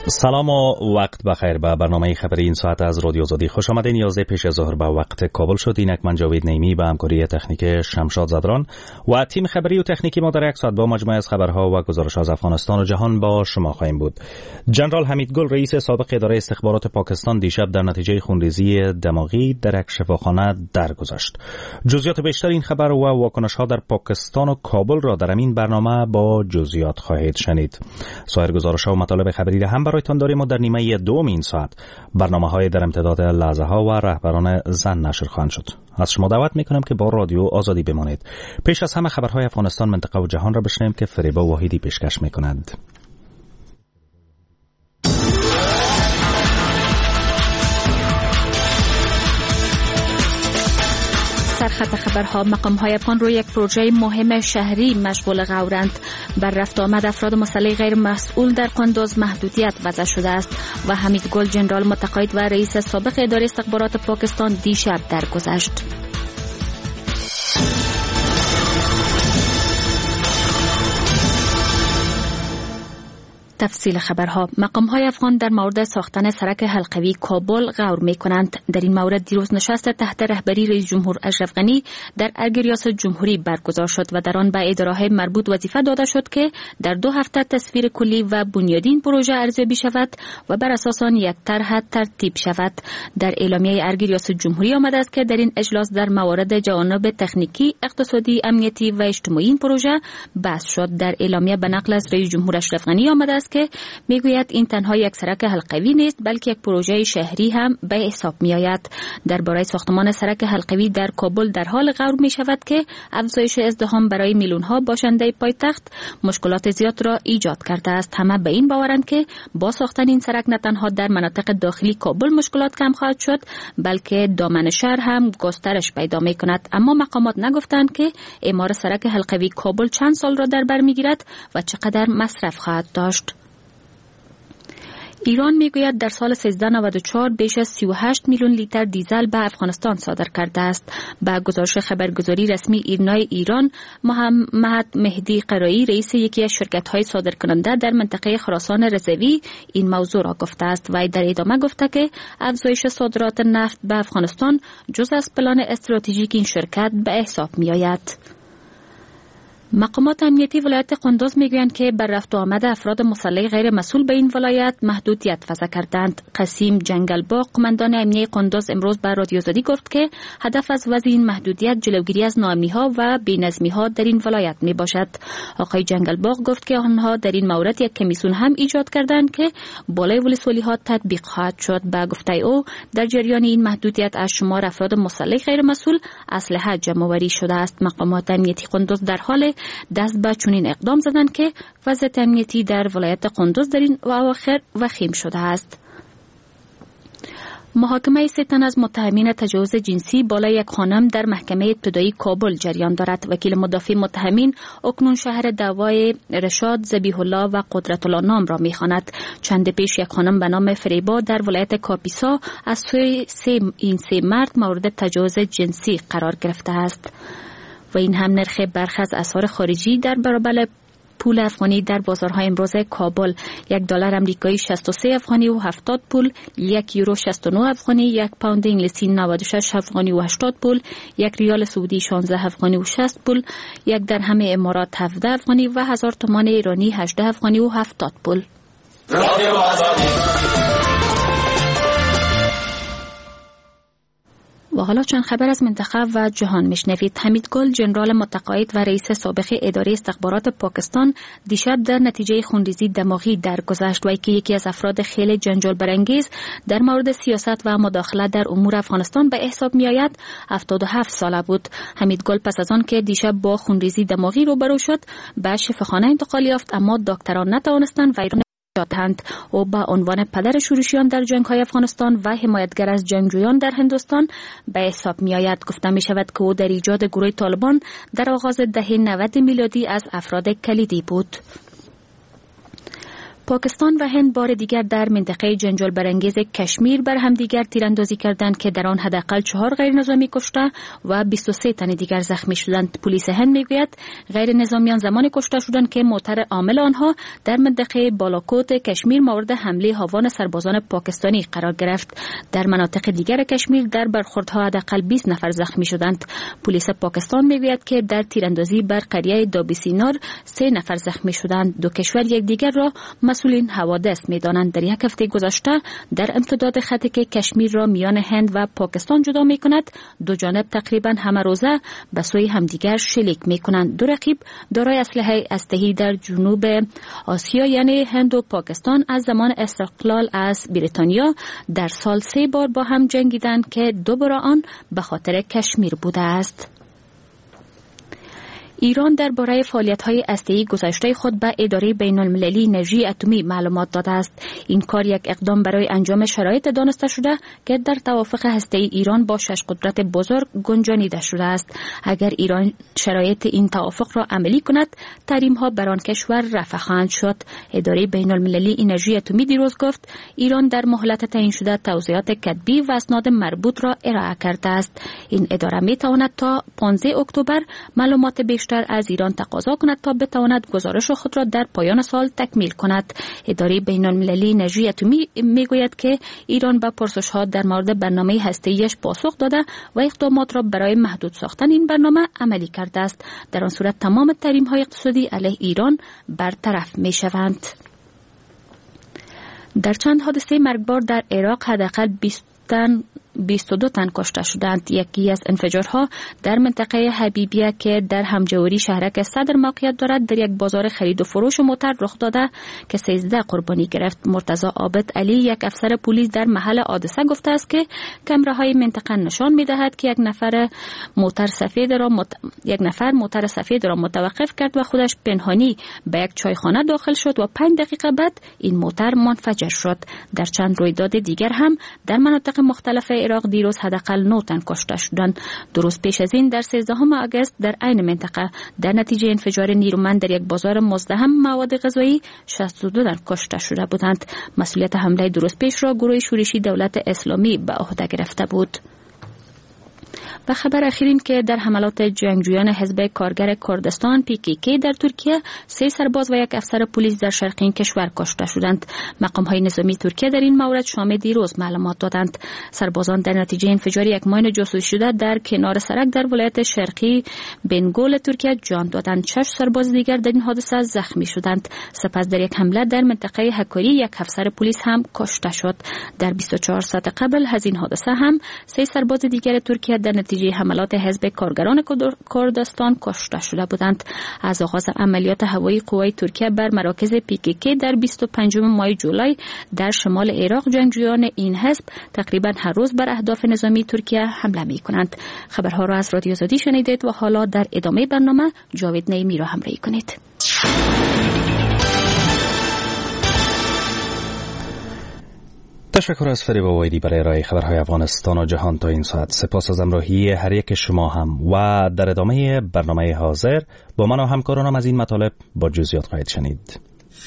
سلام و وقت بخیر. به برنامه خبری این ساعت از رادیو آزادی خوش آمدین. 11 پیش از ظهر به وقت کابل شد. اینک من جاوید نیمی به همکاری تکنیک شمشاد زدران و تیم خبری و تکنیکی ما در یک ساعت با مجموعه از خبرها و گزارش‌ها از افغانستان و جهان با شما خواهیم بود. جنرال حمید گل رئیس سابق اداره استخبارات پاکستان دیشب در نتیجه خونریزی دماغی در یک شفاخانه درگذشت. جزئیات بیشتر این خبر و واکنش‌ها در پاکستان و کابل را در این برنامه با جزئیات خواهید شنید. سایر گزارش‌ها و مطالب خبری را هم برایتان داریم و در نیمه دوم این ساعت برنامه‌های در امتداد لحظه‌ها و رهبران زن نشر خواهند شد. از شما دعوت می‌کنم که با رادیو آزادی بمانید. پیش از همه خبرهای افغانستان، منطقه و جهان را بشنویم که فریبا واحدی پیشکش می‌کند. سرخط خبرها: مقام‌های افغان روی یک پروژه مهم شهری مشغول غورند. بر رفت آمد افراد مسلح غیر مسئول در قندوز محدودیت وضع شده است و حمید گل جنرال متقاعد و رئیس سابق اداره استخبارات پاکستان دیشب درگذشت. تفصیل خبرها: مقام‌های افغان در مورد ساختن سرک حلقوی کابل غور می‌کنند. در این مورد دیروز نشست تحت رهبری رئیس جمهور اشرف غنی در ارگ ریاست جمهوری برگزار شد و در آن به اداره‌های مربوط وظیفه داده شد که در 2 هفته تصویر کلی و بنیادی این پروژه ارزیابی شود و بر اساس آن یک طرح ترتیب شود. در اعلامیه ارگ ریاست جمهوری آمده است که در این اجلاس در موارد جوانب تکنیکی، اقتصادی، امنیتی و اجتماعی این پروژه بحث شد. در اعلامیه به نقل از رئیس جمهور اشرف غنی آمده است که میگوید این تنها یک سرک حلقوی نیست بلکه یک پروژه شهری هم به حساب می آید. درباره ساختمان سرک حلقوی در کابل در حال غور می شود که افزایش ازدحام برای میلیون ها باشنده پایتخت مشکلات زیاد را ایجاد کرده است. همه به این باورند که با ساختن این سرک نه تنها در مناطق داخلی کابل مشکلات کم خواهد شد بلکه دامن شهر هم گسترش پیدا می کند. اما مقامات نگفتند که اعمار سرک حلقوی کابل چند سال را در بر می گیرد و چقدر مصرف خواهد داشت. ایران میگوید در سال 1394 بیش از 38 میلیون لیتر دیزل به افغانستان صادر کرده است. با گزارش خبرگزاری رسمی ایرنای ایران، محمد مهدی قرایی رئیس یکی از شرکت‌های صادرکننده در منطقه خراسان رضوی این موضوع را گفته است و در ادامه گفته که افزایش صادرات نفت به افغانستان جز از پلان استراتژیک این شرکت به حساب می‌آید. مقامات امنیتی ولایت قندوز میگویند که بر رفت و آمد افراد مسلح غیر مسئول به این ولایت محدودیت وضع کردند. قاسم جنگلباغ قماندان امنیه قندوز امروز به رادیو آزادی گفت که هدف از وضع این محدودیت جلوگیری از ناامنی‌ها و بی‌نظمی‌ها در این ولایت میباشد. آقای جنگلباغ گفت که آنها در این مورد یک کمیسیون هم ایجاد کردند که بالای ولسوالی‌ها تطبیق خواهد شد. به گفته او در جریان این محدودیت از شمار افراد مسلح غیر مسئول اسلحه جمع‌آوری شده است. مقامات امنیتی قندوز در حال دست به چنین اقدام زدند که وضعیت امنیتی در ولایت قندوز در این اواخر وخیم شده است. محاکمه 3 تن از متهمین تجاوز جنسی بالای یک خانم در محکمه ابتدایی کابل جریان دارد. وکیل مدافع متهمین اکنون شهر دعوای رشاد، ذبیح الله و قدرت الله نام را می‌خواند. چند پیش یک خانم به نام فریبا در ولایت کاپیسا از سوی این 3 مرد مورد تجاوز جنسی قرار گرفته است. و این هم نرخ برخی از اسعار خارجی در برابر پول افغانی در بازارهای امروز کابل: $1 آمریکایی 63 افغانی و 70 پول، €1 69 افغانی، 1 پوند انگلیسی 96 افغانی و 80 پول، 1 ریال سعودی 16 افغانی و 60 پول، 1 درهم امارات 17 افغانی و 1000 تومان ایرانی 18 افغانی و 70 پول. و حالا چند خبر از منطقه و جهان میشنوید. حمید گل جنرال متقاعد و رئیس سابق اداره استخبارات پاکستان دیشب در نتیجه خونریزی دماغی درگذشت و یکی از افراد خیلی جنجال برانگیز در مورد سیاست و مداخله در امور افغانستان به حساب می آید 77 ساله بود. حمید گل پس از آن که دیشب با خونریزی دماغی روبرو شد به شفاخانه انتقال یافت، اما دکتران نتوانستند وی را دادند. او با عنوان پدر شورشیان در جنگ‌های افغانستان و حمایتگر از جنگجویان در هندوستان به حساب می‌آید. گفته می‌شود که او در ایجاد گروه طالبان در آغاز دهه 90 میلادی از افراد کلیدی بود. پاکستان و هند بار دیگر در منطقه جنجال برانگیز کشمیر بر هم دیگر تیراندازی کردند که در آن حداقل 4 غیر نظامی کشته و 23 تن دیگر زخمی شدند. پلیس هند میگوید غیر نظامیان زمان کشته شدند که موتر عامل آنها در منطقه بالاکوت کشمیر مورد حمله هاوان سربازان پاکستانی قرار گرفت. در مناطق دیگر کشمیر در برخوردها حداقل 20 نفر زخمی شدند. پلیس پاکستان میگوید که در تیراندازی بر قریه دابیسینار 3 نفر زخمی شدند. دو کشور یکدیگر را مسئولین حوادث می‌دانند. در یک هفته گذشته در امتداد خطی که کشمیر را میان هند و پاکستان جدا می‌کند، دو جانب تقریباً همه روزه به سوی همدیگر شلیک می‌کنند. دو رقیب دارای اسلحه اسطحی در جنوب آسیا یعنی هند و پاکستان از زمان استقلال از بریتانیا در سال 3 بار با هم جنگیدند که 2 بار آن به خاطر کشمیر بوده است. ایران درباره فعالیت‌های هسته‌ای گذشته خود به اداره بین‌المللی انرژی اتمی معلومات داده است. این کار یک اقدام برای انجام شرایط دانسته شده که در توافق هسته‌ای ایران با 6 قدرت بزرگ گنجانیده شده است. اگر ایران شرایط این توافق را عملی کند، تحریم‌ها بر آن کشور رفع خواهند شد. اداره بین‌المللی انرژی اتمی دیروز گفت ایران در مهلت تعیین شده توضیحات کتبی و اسناد مربوط را ارائه کرده است. این اداره می‌تواند تا 15 اکتبر معلومات بیشتر از ایران تقاضا کند تا بتواند گزارش خود را در پایان سال تکمیل کند. اداره بین‌المللی انرژی اتمی میگوید که ایران به پرسش‌ها در مورد برنامه هسته‌ایش پاسخ داده و اقدامات را برای محدود ساختن این برنامه عملی کرده است. در آن صورت تمام تحریم‌های اقتصادی علیه ایران برطرف می‌شوند. در چند حادثه مرگبار در عراق حداقل 22 تن کشته شدند. یکی از انفجارها در منطقه حبیبیه که در همجوری شهرک صدر موقعیت دارد در یک بازار خرید و فروش موتر رخ داده که 13 قربانی گرفت. مرتضی عابد علی یک افسر پلیس در محل حادثه گفته است که کامراهای منطقه نشان می‌دهد که یک نفر موتر سفید را متوقف کرد و خودش پنهانی به یک چایخانه داخل شد و 5 دقیقه بعد این موتر منفجر شد. در چند رویداد دیگر هم در مناطق مختلف عراق دیروز حداقل 9 تن کشته شدند. 2 روز پیش از این در 13 آگوست در عین منطقه در نتیجه انفجار نیرومند در یک بازار مزدحم مواد غذایی 62 تن کشته شده بودند. مسئولیت حمله 2 روز پیش را گروه شورشی دولت اسلامی به عهده گرفته بود. و خبر اخیر این که در حملات جنگجویان حزب کارگر کردستان PKK در ترکیه 3 سرباز و یک افسر پلیس در شرق این کشور کشته شدند. مقام‌های نظامی ترکیه در این مورد شام دیروز معلومات دادند. سربازان در نتیجه انفجار یک ماین جاسوسی شده در کنار سرک در ولایت شرقی بنگول ترکیه جان دادند. 6 سرباز دیگر در این حادثه زخمی شدند. سپس در یک حمله در منطقه هکاری یک افسر پلیس هم کشته شد. در 24 ساعت قبل از این حادثه هم 3 سرباز دیگر ترکیه در نتیجه حملات حزب کارگران کردستان کشته شده بودند. از آغاز عملیات هوایی قوای ترکیه بر مراکز PKK در 25 ماه جولای در شمال عراق، جنگجویان این حزب تقریبا هر روز بر اهداف نظامی ترکیه حمله می کنند. خبرها را از رادیو آزادی شنیدید و حالا در ادامه برنامه جاوید نعیمی را همراهی کنید. تشکر از فریبا وایدی برای ارائه خبرهای افغانستان و جهان تا این ساعت. سپاس از همراهی هر یک شما هم و در ادامه برنامه حاضر با من و همکارانم از این مطالب با جزئیات خواهید شنید.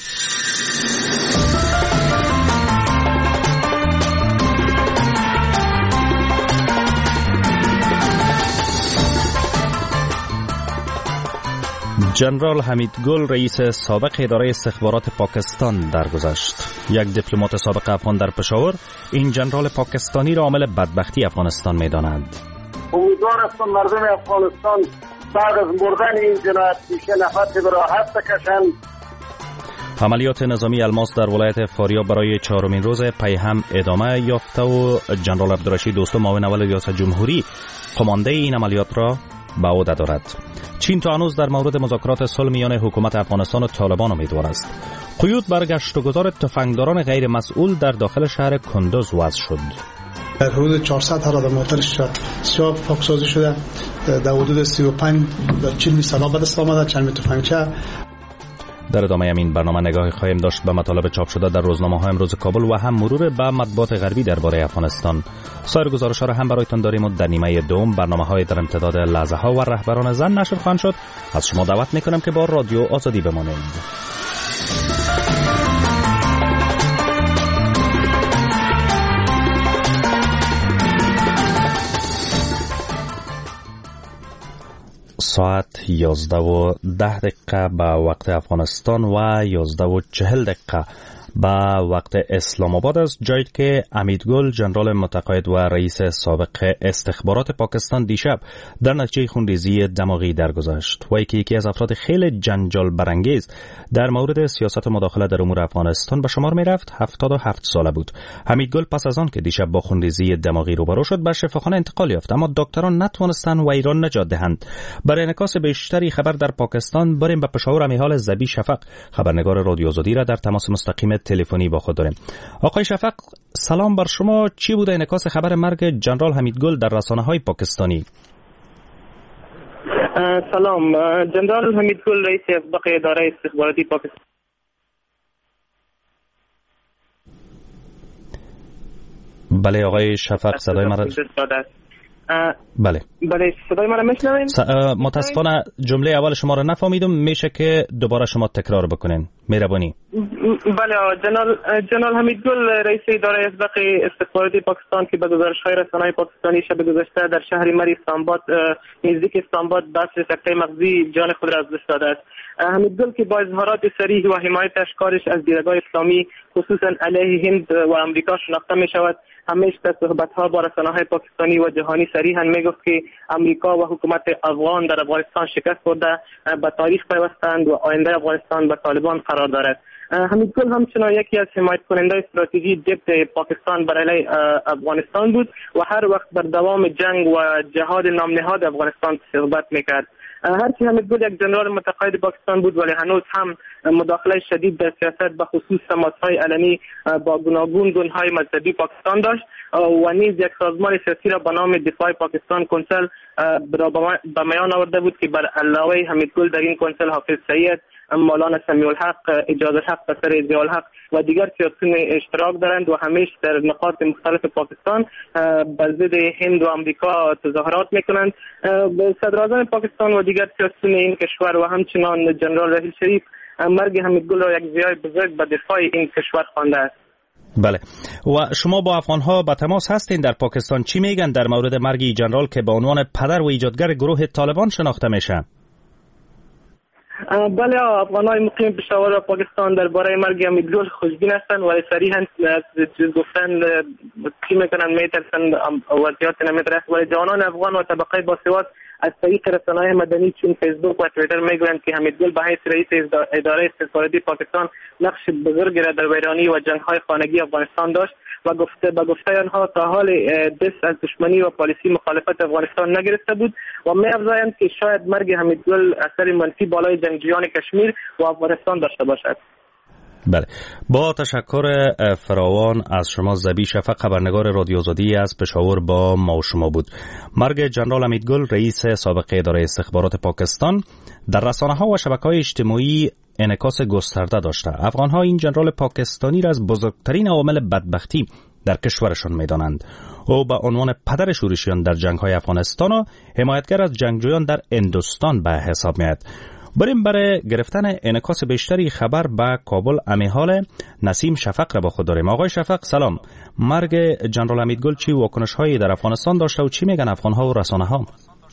جنرال حمید گل رئیس سابق اداره استخبارات پاکستان درگذشت. یک دیپلمات سابق افغان در پشاور این جنرال پاکستانی را عامل بدبختی افغانستان می‌داند. امیدوار هستم مردم افغانستان بعد از مردن این جنایت پیشه نفس به راحت بکشند. عملیات نظامی الماس در ولایت فاریاب برای 4مین روز پی هم ادامه یافته و جنرال عبدالرشید دوستم معاون اول ریاست جمهوری قمانده این عملیات را به عهده دارد. چین تا هنوز در مورد مذاکرات صلح میان حکومت افغانستان و طالبان امیدوار است. قیود بر گشت و گذار تفنگداران غیر مسئول در داخل شهر کندوز وضع شد. در حدود 400 حراده موترش سیاه پاکسازی شده. در حدود 35 40 سلاح به دست آمده، چند تفنگچه. در ادامه این برنامه نگاهی خواهیم داشت به مطالب چاپ شده در روزنامه‌های امروز کابل و هم مرور به مطبوعات غربی درباره افغانستان. سایر گزارش‌ها را هم برایتان داریم و در نیمه دوم برنامه‌های در امتداد لحظه‌ها و رهبران زن نشر خواهند شد. از شما دعوت می‌کنم که با رادیو آزادی بمانید. ساعت 11:10 به وقت افغانستان و 11:40 به وقت اسلام آباد است، جایی که امیدگل جنرال متقاعد و رئیس سابق استخبارات پاکستان دیشب در نتیجه خونریزی دماغی درگذشت و یکی از افراد خیلی جنجال برانگیز در مورد سیاست مداخله در امور افغانستان به شمار می رفت. 77 ساله بود. امیدگل پس از آن که دیشب با خونریزی دماغی روبرو شد به شفاخانه انتقال یافت، اما دکتران نتوانستند و ایران نجات دهند. برای انعکاس بیشتری خبر در پاکستان بریم به پشاور امیحال زبی شفق، خبرنگار رادیو آزادی را در تماس مستقیم تلفنی با خود داریم. آقای شفق، سلام بر شما. چی بوده انعکاس خبر مرگ جنرال حمیدگل در رسانه‌های پاکستانی؟ سلام. جنرال حمیدگل رئیس اسبق اداره استخباراتی پاکستان. بله آقای شفق، صدای مرا بله صدای مرا میشنوین؟ متاسفانه جمله اول شما را نفهمیدم، میشه که دوباره شما تکرار بکنین؟ مهربانی. بله جنرال حمیدگل رئیس اداره اسبق استخباراتی پاکستان که به گزارش‌های رسانه‌های پاکستانی شب گذشته در شهر مری اسلام‌آباد نزدیک اسلام‌آباد بحث سکته مغزی جان خود را از دست داده است. حمیدگل که با اظهارات صریح و حمایت اشکارش از دیدگاه اسلامی خصوصا علیه هند و آمریکا شناخته می شود، همیشه در صحبت‌ها با رسانه‌های پاکستانی و جهانی صریحاً میگفت که امریکا و حکومت افغان در افغانستان شکست خورده، به تاریخ پیوستند و آینده افغانستان به طالبان قرار دارد. حمیدگل همچنان یکی از حمایت کننده استراتژی جبهه پاکستان برای افغانستان بود و هر وقت بر دوام جنگ و جهاد نامنهاد افغانستان صحبت میکرد. هرچی حمیدگل یک جنرال متقاعد پاکستان بود ولی هنوز هم مداخله شدید در سیاست به خصوص تماس‌های علنی با گوناگون گروه‌های مذهبی پاکستان داشت و نیز یک سازمان سیاسی را به نام دفاع پاکستان کنسل به میان آورده بود که بر علاوه حمیدگل در این کنسل حافظ سید، مولانا سمیع الحق، اجاز الحق پسر ضیاء الحق و دیگر سیاسیون اشتراک دارند و همیشه در نقاط مختلف پاکستان بر ضد هند و آمریکا تظاهرات میکنند. صدراعظم پاکستان و دیگر سیاسیون این کشور و همچنان جنرال رحیل شریف مرگ حمیدگل را یک زیای بزرگ به دفاع این کشور خوانده است. بله، و شما با افغان‌ها به تماس هستین در پاکستان؟ چی میگن در مورد مرگ جنرال که به عنوان پدر و ایجادگر گروه طالبان شناخته میشه؟ بله، افغان‌های مقیم پشاور و پاکستان درباره مرگ حمیدگل خوشبین هستند و صریحاً گفتن چی میکنن، میترسن وضعیت نمیترسه، ولی جوانان افغان و طبقه باسواد از طریق رسانه‌های مدنی چون فیسبوک و توییتر میگویند که حمیدگل به حیث رئیس اداره استخباراتی پاکستان نقش بزرگی را در ویرانی و جنگ‌های خانگی افغانستان داشت و گفته آنها تا حال دست از دشمنی و پالیسی مخالفت افغانستان نگرفته بود و می‌افزایند که شاید مرگ حمیدگل اثر منفی بالای جنگجویان کشمیر و افغانستان داشته باشد. بله، با تشکر فراوان از شما. زبی شفق، خبرنگار رادیو آزادی از پشاور با ما و شما بود. مرگ جنرال حمیدگل رئیس سابق اداره استخبارات پاکستان در رسانه‌ها و شبکه‌های اجتماعی انعکاس گسترده داشته. افغان‌ها این جنرال پاکستانی را از بزرگترین عوامل بدبختی در کشورشان می‌دانند. او به عنوان پدر شورشیان در جنگ‌های افغانستان و حمایتگر از جنگجویان در هندوستان به حساب می‌آید. بریم برای گرفتن انعکاس بیشتری خبر به کابل امیحال نسیم شفق را با خود داریم. آقای شفق سلام. مرگ جنرال حمیدگل چی واکنش‌هایی در افغانستان داشته و چی میگن افغان‌ها و رسانه‌ها؟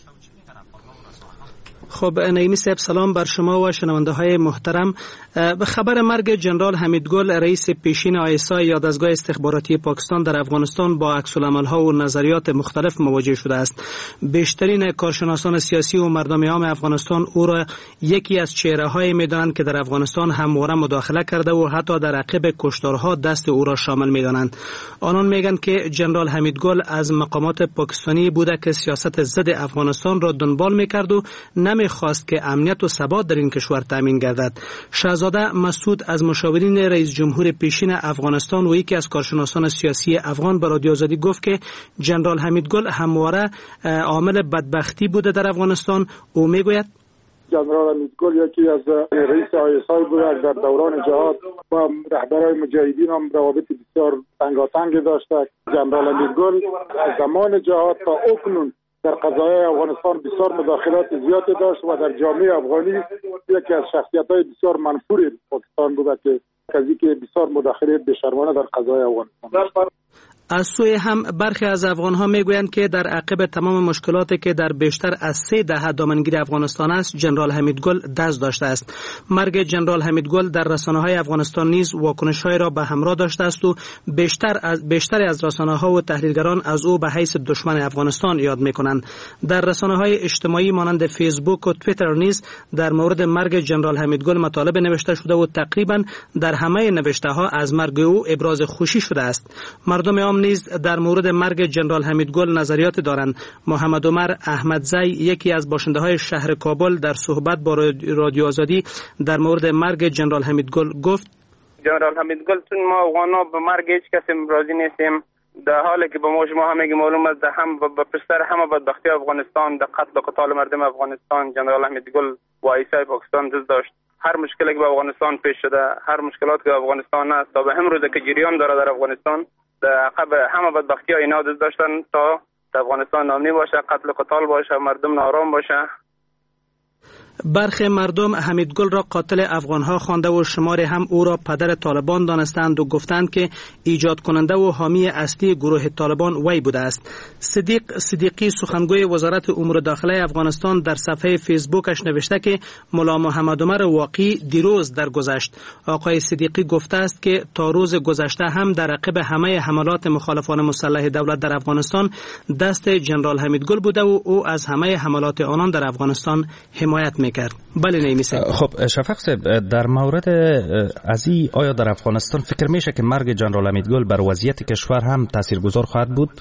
خب نعیمی صاحب، سلام بر شما و شنونده های محترم. به خبر مرگ جنرال حمیدگل رئیس پیشین آیسا یا دستگاه استخباراتی پاکستان در افغانستان با عکس‌العمل‌ها و نظریات مختلف مواجه شده است. بیشترین کارشناسان سیاسی و مردم عام افغانستان او را یکی از چهره‌های می‌دانند که در افغانستان همواره مداخله کرده و حتی در عقب کشتارها دست او را شامل می‌دانند. آنان میگن که جنرال حمیدگل از مقامات پاکستانی بوده که سیاست ضد افغانستان را دنبال می‌کرد و می‌خواست که امنیت و ثبات در این کشور تامین گردد. شاهزاده مسعود از مشاورین رئیس جمهور پیشین افغانستان و یکی از کارشناسان سیاسی افغان به رادیو آزادی گفت که جنرال حمیدگل همواره عامل بدبختی بوده در افغانستان. او میگوید جنرال حمیدگل یکی از رئیس آیسای بوده در دوران جهاد و رهبرای مجاهدین هم روابط بسیار تنگاتنگ داشته. جنرال حمیدگل از زمان جهاد تا اکنون در قضایای افغانستان بسیار مداخلات زیادی داشت و در جامعه افغانی یکی از شخصیت‌های بسیار منفور پاکستان بود که بسیار مداخله بیشرمانه در قضایای افغانستان داشت. از سوی هم برخی از افغان‌ها میگویند که در عقب تمام مشکلاتی که در بیشتر از 3 دهه دامنگیر افغانستان است، ژنرال حمیدگل دست داشته است. مرگ ژنرال حمیدگل در رسانه‌های افغانستان نیز واکنش‌های را به همراه داشته است و بیشتر از رسانه‌ها و تحلیلگران از او به حیث دشمن افغانستان یاد می‌کنند. در رسانه‌های اجتماعی مانند فیسبوک و توییتر نیز در مورد مرگ ژنرال حمیدگل مطالب نوشته شده و تقریباً در همه نوشته‌ها از مرگ او ابراز خوشی شده است. مردم عام نیز در مورد مرگ ژنرال حمیدگل نظریات دارند. محمد عمر احمدزی، یکی از باشنده‌های شهر کابل، در صحبت با رادیو آزادی در مورد مرگ ژنرال حمیدگل گفت: ژنرال حمیدگل چون ما افغانا به مرگ هیچ کسی راضی نیستیم، در حالی که به شما همه معلوم است به پشت همه بدبختی افغانستان، در قتل و قتال مردم افغانستان، ژنرال حمیدگل و عیسی پاکستان دست داشت. هر مشکلی که به افغانستان پیش شده، هر مشکلات که افغانستان است تا به امروز که جریان داره در افغانستان، در عقب همه بدبختی ها اینا دست داشتن تا افغانستان امنی باشه، قتل و قتال باشه، مردم آرام باشه. برخی مردم حمیدگل را قاتل افغانها خوانده و شماری هم او را پدر طالبان دانستند و گفتند که ایجاد کننده و حامی اصلی گروه طالبان وی بوده است. صدیقی، سخنگوی وزارت امور داخله افغانستان، در صفحه فیسبوکش نوشته که ملا محمد عمر واقعی دیروز درگذشت. آقای صدیقی گفته است که تا روز گذشته هم در عقب همه حملات مخالفان مسلح دولت در افغانستان دست ژنرال حمیدگل بوده و او از همه حملات آنان در افغانستان حمایت می‌کرد. بله نیمیسه. خب شفق صاحب، در مورد ازی آیا در افغانستان فکر میشه که مرگ ژنرال حمیدگل بر وضعیت کشور هم تاثیرگذار خواهد بود؟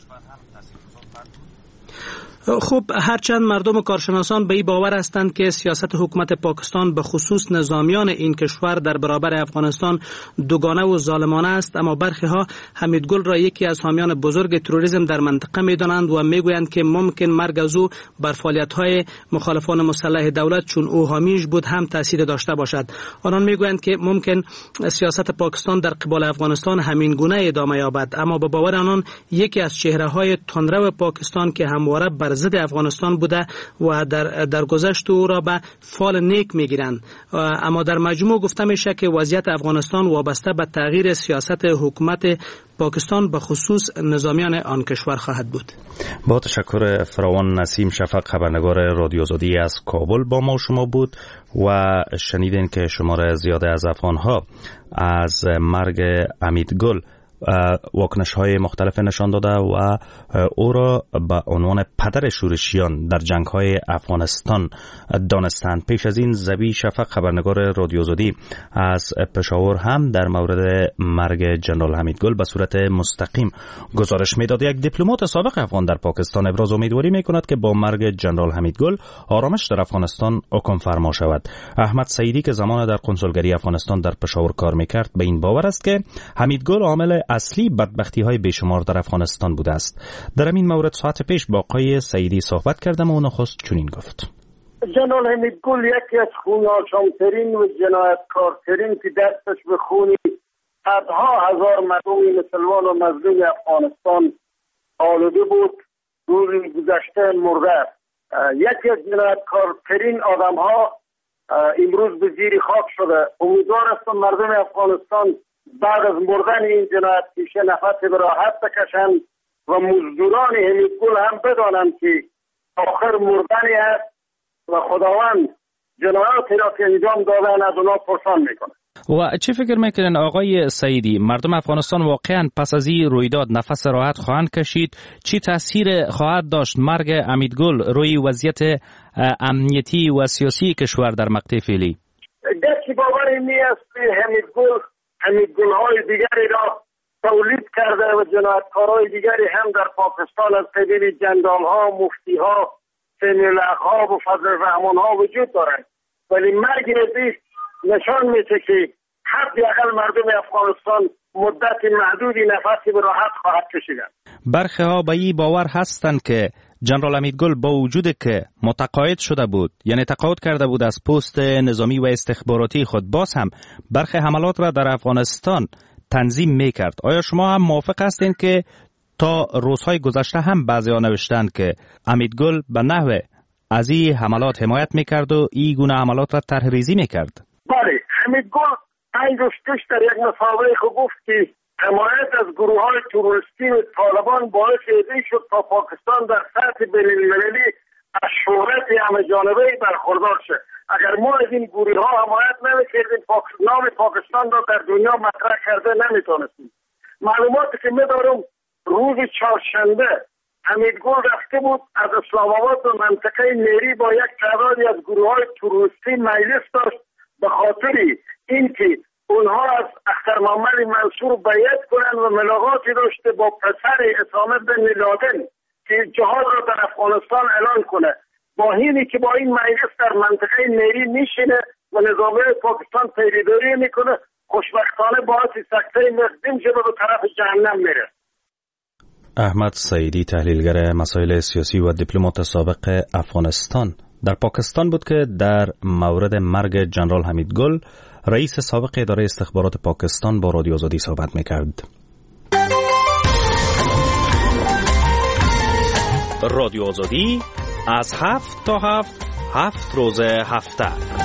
خب هرچند مردم و کارشناسان به این باور هستند که سیاست حکومت پاکستان به خصوص نظامیان این کشور در برابر افغانستان دوگانه و ظالمانه است، اما برخی ها حمیدگل را یکی از حامیان بزرگ تروریسم در منطقه می‌دانند و میگویند که ممکن مرگ از او بر فعالیت‌های مخالفان مسلح دولت چون او حامیش بود هم تاثیر داشته باشد. آنان میگویند که ممکن سیاست پاکستان در قبال افغانستان همین گونه ادامه یابد، اما به باور آنان یکی از چهره‌های تندرو پاکستان که همواره بر ضد افغانستان بوده و در گذشت او را به فال نیک میگیرند. اما در مجموع گفته میشه که وضعیت افغانستان وابسته به تغییر سیاست حکومت پاکستان به خصوص نظامیان آن کشور خواهد بود. با تشکر فراوان. نسیم شفق، خبرنگار رادیو آزادی از کابل با ما شما بود و شنیدین که شمار زیاده از افغانها از مرگ حمیدگل واکنش‌های مختلف نشان داده و او را به عنوان پدر شورشیان در جنگ‌های افغانستان دانستند. پیش از این زبی شفق، خبرنگار رادیو آزادی از پشاور، هم در مورد مرگ ژنرال حمیدگل به صورت مستقیم گزارش می‌داد. یک دیپلمات سابق افغان در پاکستان ابراز امیدواری می‌کند که با مرگ ژنرال حمیدگل آرامش در افغانستان حکم فرما شود. احمد سعیدی که زمان در کنسولگری افغانستان در پشاور کار می‌کرد به این باور است که حمیدگل عامل اصلی بدبختی‌های بیشمار در افغانستان بوده است. در این مورد ساعت پیش با آقای سعیدی صحبت کردم و نخست چنین گفت: ژنرال حمیدگل یکی از خون‌آشام‌ترین و جنایتکارترین که دستش به خون صدها هزار مردم مسلمان و مظلوم افغانستان آلوده بود، روز گذشته مرده. یکی از جنایتکارترین آدم‌ها امروز به زیر خاک شده. امیدوار هستم مردم افغانستان بعد از مردن این جنایتکار نفس به راحت بکشند و مزدوران حمیدگل هم بدانند که آخر مردنی است و خداوند جنایاتی را که انجام دادن از اونا پرسان میکنه. و چه فکر میکنن آقای سعیدی، مردم افغانستان واقعا پس از این رویداد نفس راحت خواهند کشید؟ چی تاثیر خواهد داشت مرگ حمیدگل روی وضعیت امنیتی و سیاسی کشور در مقطع فعلی؟ گرچه باور اینی است که حمیدگل‌های دیگری را تولید کرده و جنایتکارهای دیگری هم در پاکستان از قبیل جنرال‌ها، مفتی‌ها، سمی‌الحق‌ها و فضل الرحمن‌ها وجود دارند، ولی مرگ رئیس نشان میده که حداقل مردم افغانستان مدت محدودی نفسی به راحت خواهد کشیدند. برخی ها به این باور هستند که ژنرال حمیدگل با وجود که متقاعد شده بود، یعنی تقاعد کرده بود از پست نظامی و استخباراتی خود، باز هم برخی حملات را در افغانستان تنظیم میکرد. آیا شما هم موافق هستین که تا روزهای گذشته هم بعضی ها نوشتند که حمیدگل به نحو از این حملات حمایت میکرد و این گونه حملات را طرح‌ریزی میکرد؟ بله، حمیدگل 5 روز پیش در یک مسابقه گفت که حمایت از گروه های تروریستی و طالبان باعث این شد تا پاکستان در سطح بین‌المللی از شهرت همه جانبه برخوردار شد. اگر ما از این گروه ها حمایت نمی‌کردیم نام پاکستان را در دنیا مطرح کرده نمی‌تونستیم. معلوماتی که می‌دارم روز چهارشنبه حمیدگل رفته بود از اسلام آباد به منطقه نیری با یک تعدادی از گروه های تروریستی مجلس داشت به خاطر اینکه اونها از اختر محمد منصور بیعت کنند و ملاقاتی داشته با پسر اسامه بن لادن که جهاد را در افغانستان اعلان کنه. با اینی که با این مجلس در منطقه نیری میشینه و نظامیه پاکستان پیروی میکنه، خوشبختانه باعث سکته مقدم شده به طرف جهنم میره. احمد سعیدی، تحلیلگر مسائل سیاسی و دیپلمات سابق افغانستان، در پاکستان بود که در مورد مرگ جنرال حمیدگل رئیس سابق اداره استخبارات پاکستان با رادیو آزادی صحبت میکرد. رادیو آزادی از 7 تا 7 روز هفته.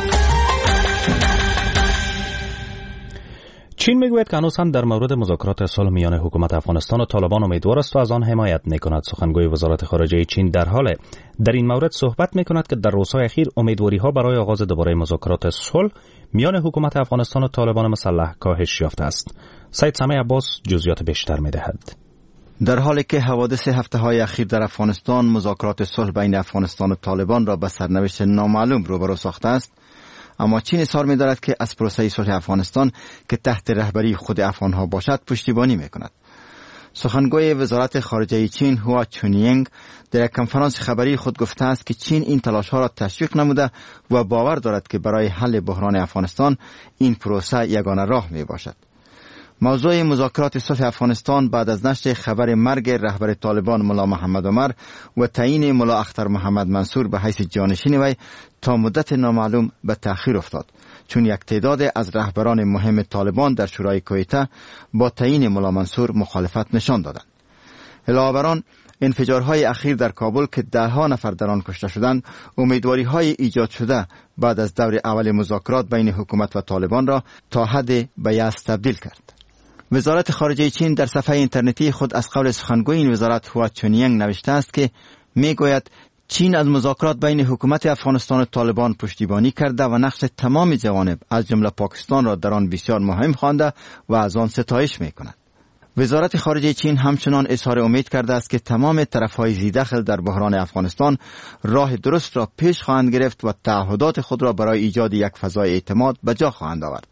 چین میگوید که هنوز هم در مورد مذاکرات صلح میان حکومت افغانستان و طالبان امیدوار است و از آن حمایت میکند. سخنگوی وزارت خارجه چین در این مورد صحبت میکند که در روزهای اخیر امیدواری ها برای آغاز دوباره مذاکرات صلح میان حکومت افغانستان و طالبان مسلح کاهش یافته است. سید سمیع عباس جزئیات بیشتر میدهد. در حالی که حوادث هفته‌های اخیر در افغانستان مذاکرات صلح بین افغانستان و طالبان را به سرنوشت نامعلوم روبرو ساخته است، اما چین اصرار می‌دارد که از پروسه صلح افغانستان که تحت رهبری خود افغان‌ها باشد پشتیبانی می‌کند. سخنگوی وزارت خارجه چین هوا چونینگ در یک کنفرانس خبری خود گفته است که چین این تلاش‌ها را تشویق نموده و باور دارد که برای حل بحران افغانستان این پروسه یگانه راه میباشد. موضوع مذاکرات صلح افغانستان بعد از نشر خبر مرگ رهبر طالبان ملا محمد عمر و تعیین ملا اختر محمد منصور به حیث جانشین وی تا مدت نامعلوم به تأخیر افتاد، چون یک تعداد از رهبران مهم طالبان در شورای کویته با تعیین ملا منصور مخالفت نشان دادند. علاوه بر آن، انفجارهای اخیر در کابل که دهها نفر در آن کشته شدند، امیدواری‌های ایجاد شده بعد از دور اول مذاکرات بین حکومت و طالبان را تا حد به یأس تبدیل کرد. وزارت خارجه چین در صفحه اینترنتی خود از قول سخنگوی این وزارت هوا چونینگ نوشته است که میگوید چین از مذاکرات بین حکومت افغانستان و طالبان پشتیبانی کرده و نقش تمام جوانب از جمله پاکستان را در آن بسیار مهم خوانده و از آن ستایش میکند. وزارت خارجه چین همچنان اظهار امید کرده است که تمام طرف‌های ذی‌دخل در بحران افغانستان راه درست را پیش خواهند گرفت و تعهدات خود را برای ایجاد یک فضای اعتماد به جا خواهند آورد.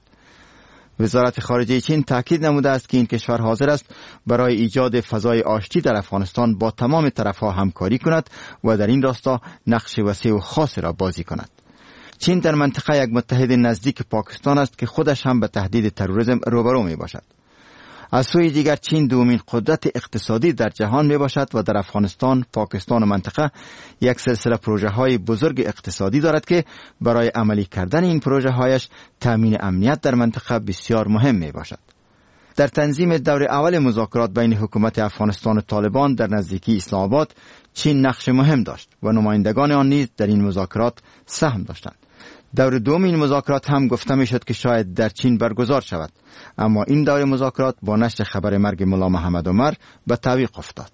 وزارت خارجه چین تاکید نموده است که این کشور حاضر است برای ایجاد فضای آشتی در افغانستان با تمام طرف‌ها همکاری کند و در این راستا نقش وسیع و خاصی را بازی کند. چین در منطقه یک متحد نزدیک پاکستان است که خودش هم به تهدید تروریسم روبرو می باشد. از سوی دیگر چین دومین قدرت اقتصادی در جهان می باشد و در افغانستان، پاکستان و منطقه یک سلسله پروژه های بزرگ اقتصادی دارد که برای عملی کردن این پروژه هایش تامین امنیت در منطقه بسیار مهم می باشد. در تنظیم دور اول مذاکرات بین حکومت افغانستان و طالبان در نزدیکی اسلام آباد چین نقش مهم داشت و نمایندگان آن نیز در این مذاکرات سهم داشتند. دور دوم این مذاکرات هم گفته می شد که شاید در چین برگزار شود، اما این دور مذاکرات با نشر خبر مرگ ملا محمد عمر به تعویق افتاد.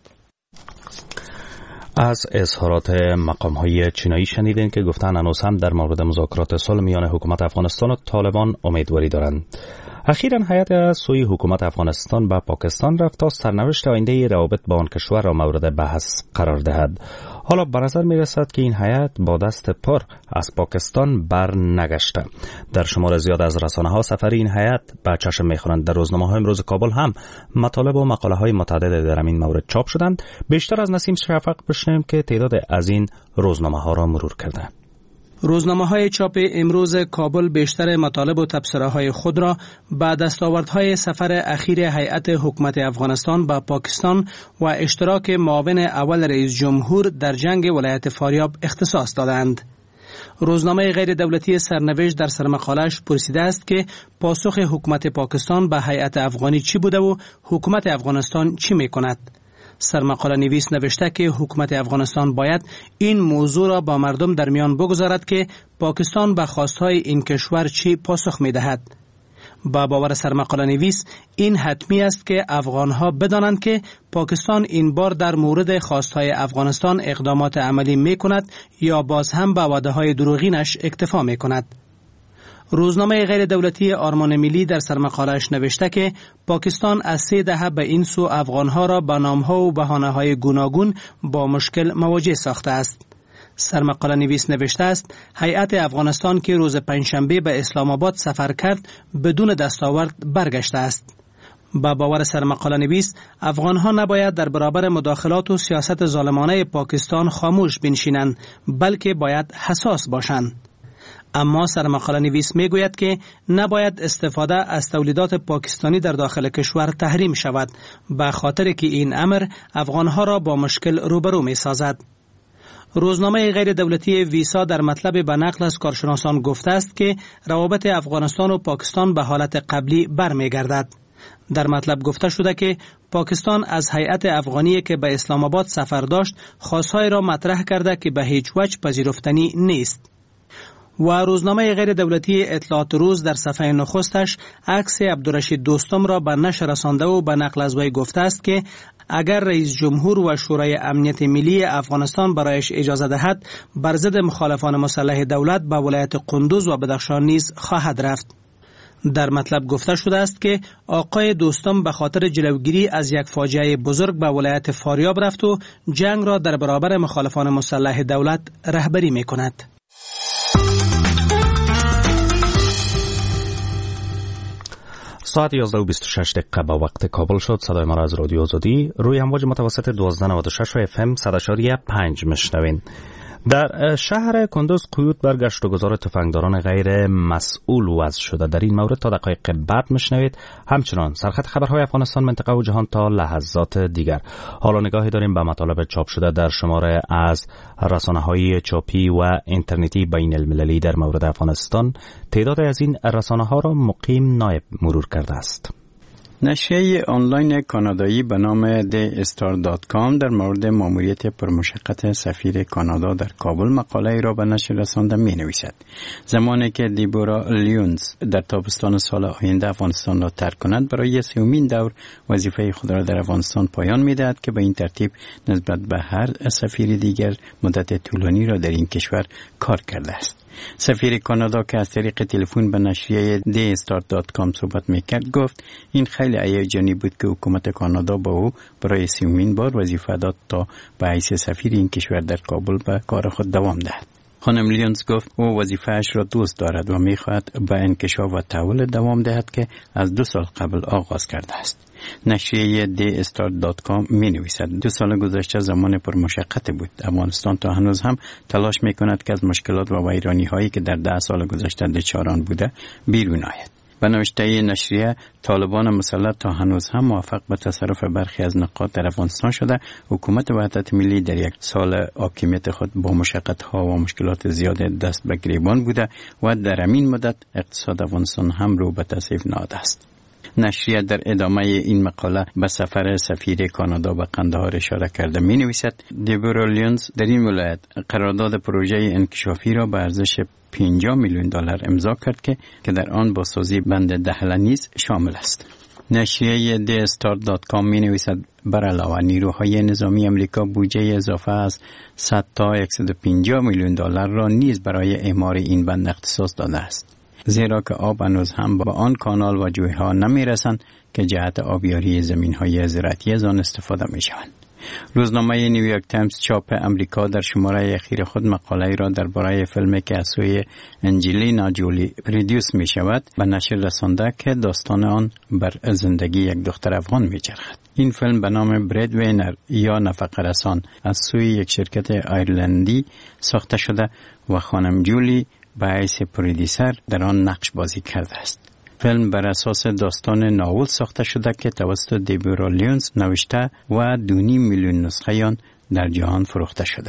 از اظهارات مقام‌های چینایی شنیدین که گفتن هنوز هم در مورد مذاکرات صلح میان حکومت افغانستان و طالبان امیدواری دارند. اخیراً هیئت از سوی حکومت افغانستان به پاکستان رفت تا سرنوشت آینده روابط با آن کشور را مورد بحث قرار دهد. حالا به نظر می رسد که این هیئت با دست پر از پاکستان بر نگشته. در شمار زیاد از رسانه‌ها سفر این هیئت به چشم می‌خورند. در روزنامه‌های امروز کابل هم مطالب و مقاله‌های متعدد در این مورد چاپ شدند. بیشتر از نسیم شفق بشنویم که تعداد از این روزنامه‌ها را مرور کرده. روزنامه‌های چاپ امروز کابل بیشتر مطالب و تبصره‌های خود را به دستاوردهای سفر اخیر هیئت حکومت افغانستان به پاکستان و اشتراک معاون اول رئیس جمهور در جنگ ولایت فاریاب اختصاص دادند. روزنامه غیر دولتی سرنوشت در سرمقاله‌اش پرسیده است که پاسخ حکومت پاکستان به هیئت افغانی چی بوده و حکومت افغانستان چی می‌کند. سرمقاله نویس نوشته که حکومت افغانستان باید این موضوع را با مردم در میان بگذارد که پاکستان به خواستهای این کشور چی پاسخ می دهد. با باور سرمقاله نویس این حتمی است که افغانها بدانند که پاکستان این بار در مورد خواستهای افغانستان اقدامات عملی می کند یا باز هم به وعده‌های دروغینش اکتفا می کند. روزنامه غیر دولتی آرمان ملی در سرمقاله‌اش نوشته که پاکستان از 3 دهه به این سو افغانها را به نام‌ها و بهانه‌های گوناگون با مشکل مواجه ساخته است. سرمقاله نویس نوشته است هیئت افغانستان که روز پنجشنبه به اسلام آباد سفر کرد بدون دستاورد برگشته است. با باور سرمقاله نویس افغانها نباید در برابر مداخلات و سیاست ظالمانه پاکستان خاموش بنشینند بلکه باید حساس باشند. اما سرمقاله نویس می گوید که نباید استفاده از تولیدات پاکستانی در داخل کشور تحریم شود به خاطر که این امر افغانها را با مشکل روبرو می سازد. روزنامه غیر دولتی ویسا در مطلب به نقل از کارشناسان گفته است که روابط افغانستان و پاکستان به حالت قبلی برمیگردد. در مطلب گفته شده که پاکستان از هیئت افغانی که به اسلام آباد سفر داشت خواستهای را مطرح کرده که به هیچ وجه پذیرفتنی نیست. و روزنامه غیر دولتی اطلاعات روز در صفحه نخستش عکس عبدالرشید دوستم را به نشر رسانده و به نقل از وی گفته است که اگر رئیس جمهور و شورای امنیت ملی افغانستان برایش اجازه دهد بر ضد مخالفان مسلح دولت به ولایت قندوز و بدخشان نیز خواهد رفت. در مطلب گفته شده است که آقای دوستم به خاطر جلوگیری از یک فاجعه بزرگ به ولایت فاریاب رفت و جنگ را در برابر مخالفان مسلح دولت رهبری می کند. ساعت 11:26 دقیقه به وقت کابل شد. صدای ما را از رادیو آزادی روی امواج متوسط 1296 و FM 100.5 میشنوین. در شهر کندوز قیود بر گشت و گذار تفنگداران غیر مسئول وضع شده. در این مورد تا دقایق بعد میشنوید. همچنان سرخط خبرهای افغانستان، منطقه و جهان تا لحظات دیگر. حالا نگاهی داریم به مطالب چاپ شده در شماره از رسانه‌های چاپی و اینترنتی بین المللی در مورد افغانستان. تعداد از این رسانه‌ها را مقیم نایب مرور کرده است. نشریه آنلاین کانادایی به نام TheStar.com در مورد ماموریت پرمشقت سفیر کانادا در کابل مقاله را به نشر رسانده می نویسد. زمانی که دیبورا لیونز در تابستان سال آینده افغانستان را ترک کند، برای 3مین دور وظیفه خود را در افغانستان پایان می دهد که به این ترتیب نسبت به هر سفیر دیگر مدت طولانی را در این کشور کار کرده است. سفیر کانادا که از طریق تلفن به نشریه TheStar.com صحبت میکرد گفت این خیلی هیجانی بود که حکومت کانادا با او برای 3مین بار وظیفه داد تا به حیث سفیر این کشور در کابل به کار خود دوام دهد. خانم لیونز گفت او وظیفه‌اش را دوست دارد و می‌خواهد به انکشاف و تحول دوام دهد که از 2 سال قبل آغاز کرده است. نشریه TheStar.com می‌نویسد 2 سال گذشته زمان پرمشقت بود. افغانستان تا هنوز هم تلاش می‌کند که از مشکلات و ویرانی‌هایی که در 10 سال گذشته دچار آن بوده بیرون آید. به نوشته نشریه طالبان مسلح تا هنوز هم موفق به تصرف برخی از نقاط در افغانستان شده. حکومت وحدت ملی در 1 سال حاکمیت خود با مشقت‌ها و مشکلات زیاد دست به گریبان بوده و در همین مدت اقتصاد افغانستان هم رو به تصریف نهاده است. نشریه در ادامه این مقاله به سفر سفیر کانادا به قندهار اشاره کرده می نویسد دیبورا لیونز در این ولایت قرارداد پروژه انکشافی را به ارزش $50 میلیون امضا کرد که در آن بازسازی بند دهله نیز شامل است. نشریه TheStar.com می نویسد بر علاوه نیروهای نظامی امریکا بودجه اضافه از 100 تا $150 میلیون را نیز برای اعمار این بند اختصاص داده است، زیرا که آب هنوز هم با آن کانال و جویها نمی رسند که جهت آبیاری زمین‌های زراعتی از آن استفاده می شوند. روزنامه نیویورک تایمز چاپ امریکا در شماره اخیر خود مقاله را درباره فیلمی که از سوی انجلینا جولی پرودیوس می شود به نشر رسانده که داستان آن بر زندگی یک دختر افغان می چرخد. این فیلم به نام برید وینر یا نفقه رسان از سوی یک شرکت آیرلندی ساخته شده و خانم جولی به حیث پرودیسر در آن نقش بازی کرده است. فیلم بر اساس داستان ناول ساخته شده که توسط دیبورا لیونز نوشته و 2.5 میلیون نسخه آن در جهان فروخته شده است.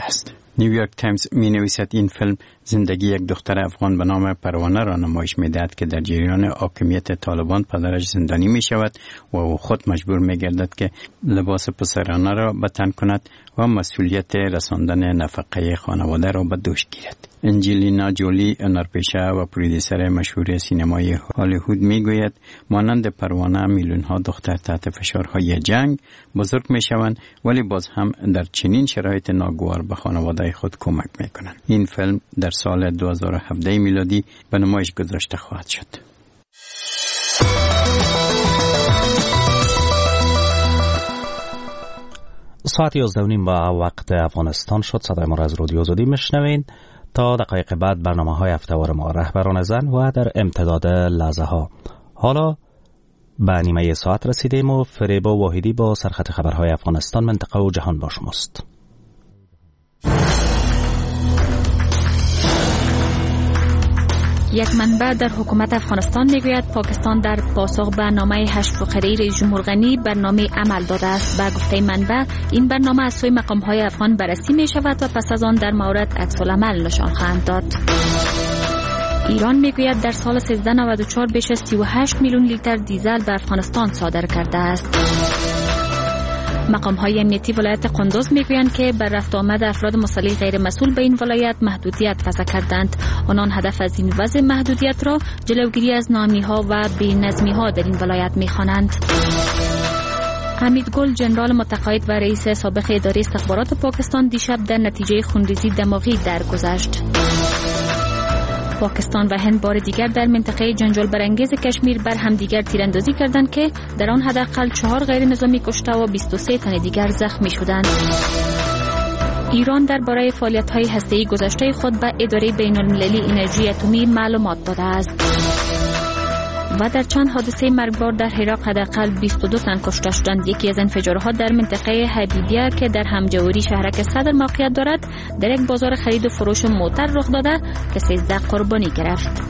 نیویورک تایمز می نویسد این فیلم زندگی یک دختر افغان به نام پروانه را نمایش می دهد که در جریان حاکمیت طالبان پدرش زندانی می شود و او خود مجبور می گردد که لباس پسرانه را به تن کند و مسئولیت رساندن نفقه خانواده را به دوش گیرد. انجلینا جولی، هنرپیشه و پرودیسر مشهور سینمای هالیوود میگوید مانند پروانه میلیون ها دختر تحت فشارهای جنگ بزرگ میشوند ولی باز هم در چنین شرایط ناگوار به خانواده خود کمک میکنند. این فیلم در سال 2017 میلادی به نمایش گذاشته خواهد شد. ساعت 11:30 با وقت افغانستان شد. صدای ما را از رادیو آزادی میشنوین. تا دقایق بعد برنامه‌های هفته‌وار ما رهبران زن و در امتداد لحظه ها. حالا به نیمه ساعت رسیدیم و فریبا واحدی با سرخط خبرهای افغانستان، منطقه و جهان با شماست. یک منبع در حکومت افغانستان میگوید پاکستان در پاسخ به نامه 8 فقره رئیس جمهور غنی برنامه عمل داده است. به گفته منبع این برنامه از سوی مقام‌های افغان بررسی می شود و پس از آن در مورد عکس‌العمل نشان خواهند داد. ایران میگوید در سال 1394 بیش از 38 میلیون لیتر دیزل به افغانستان صادر کرده است. مقام‌های امنیتی ولایت قندوز میگویند که بر رفت آمد افراد مسلح غیر مسئول به این ولایت محدودیت وضع کردند. آنان هدف از این وضع محدودیت را جلوگیری از ناامنی‌ها و بی‌نظمی‌ها در این ولایت می‌خوانند. حمید گل، ژنرال متقاعد و رئیس سابق اداره استخبارات پاکستان، دیشب در نتیجه خونریزی دماغی درگذشت. پاکستان و هند بار دیگر در منطقه جنجال برانگیز کشمیر بر همدیگر تیراندازی کردند که در آن حداقل 4 غیر نظامی کشته و 23 تن دیگر زخمی شدند. ایران درباره فعالیت‌های هسته‌ای گذشته خود به اداره بین‌المللی انرژی اتمی معلومات داده است. و در چند حادثه مرگبار در عراق حداقل 22 تن کشته شدند. یکی از انفجارها در منطقه حبیبیه که در همجوری شهرک صدر موقعیت دارد در یک بازار خرید و فروش موتر رخ داده که 13 قربانی گرفت.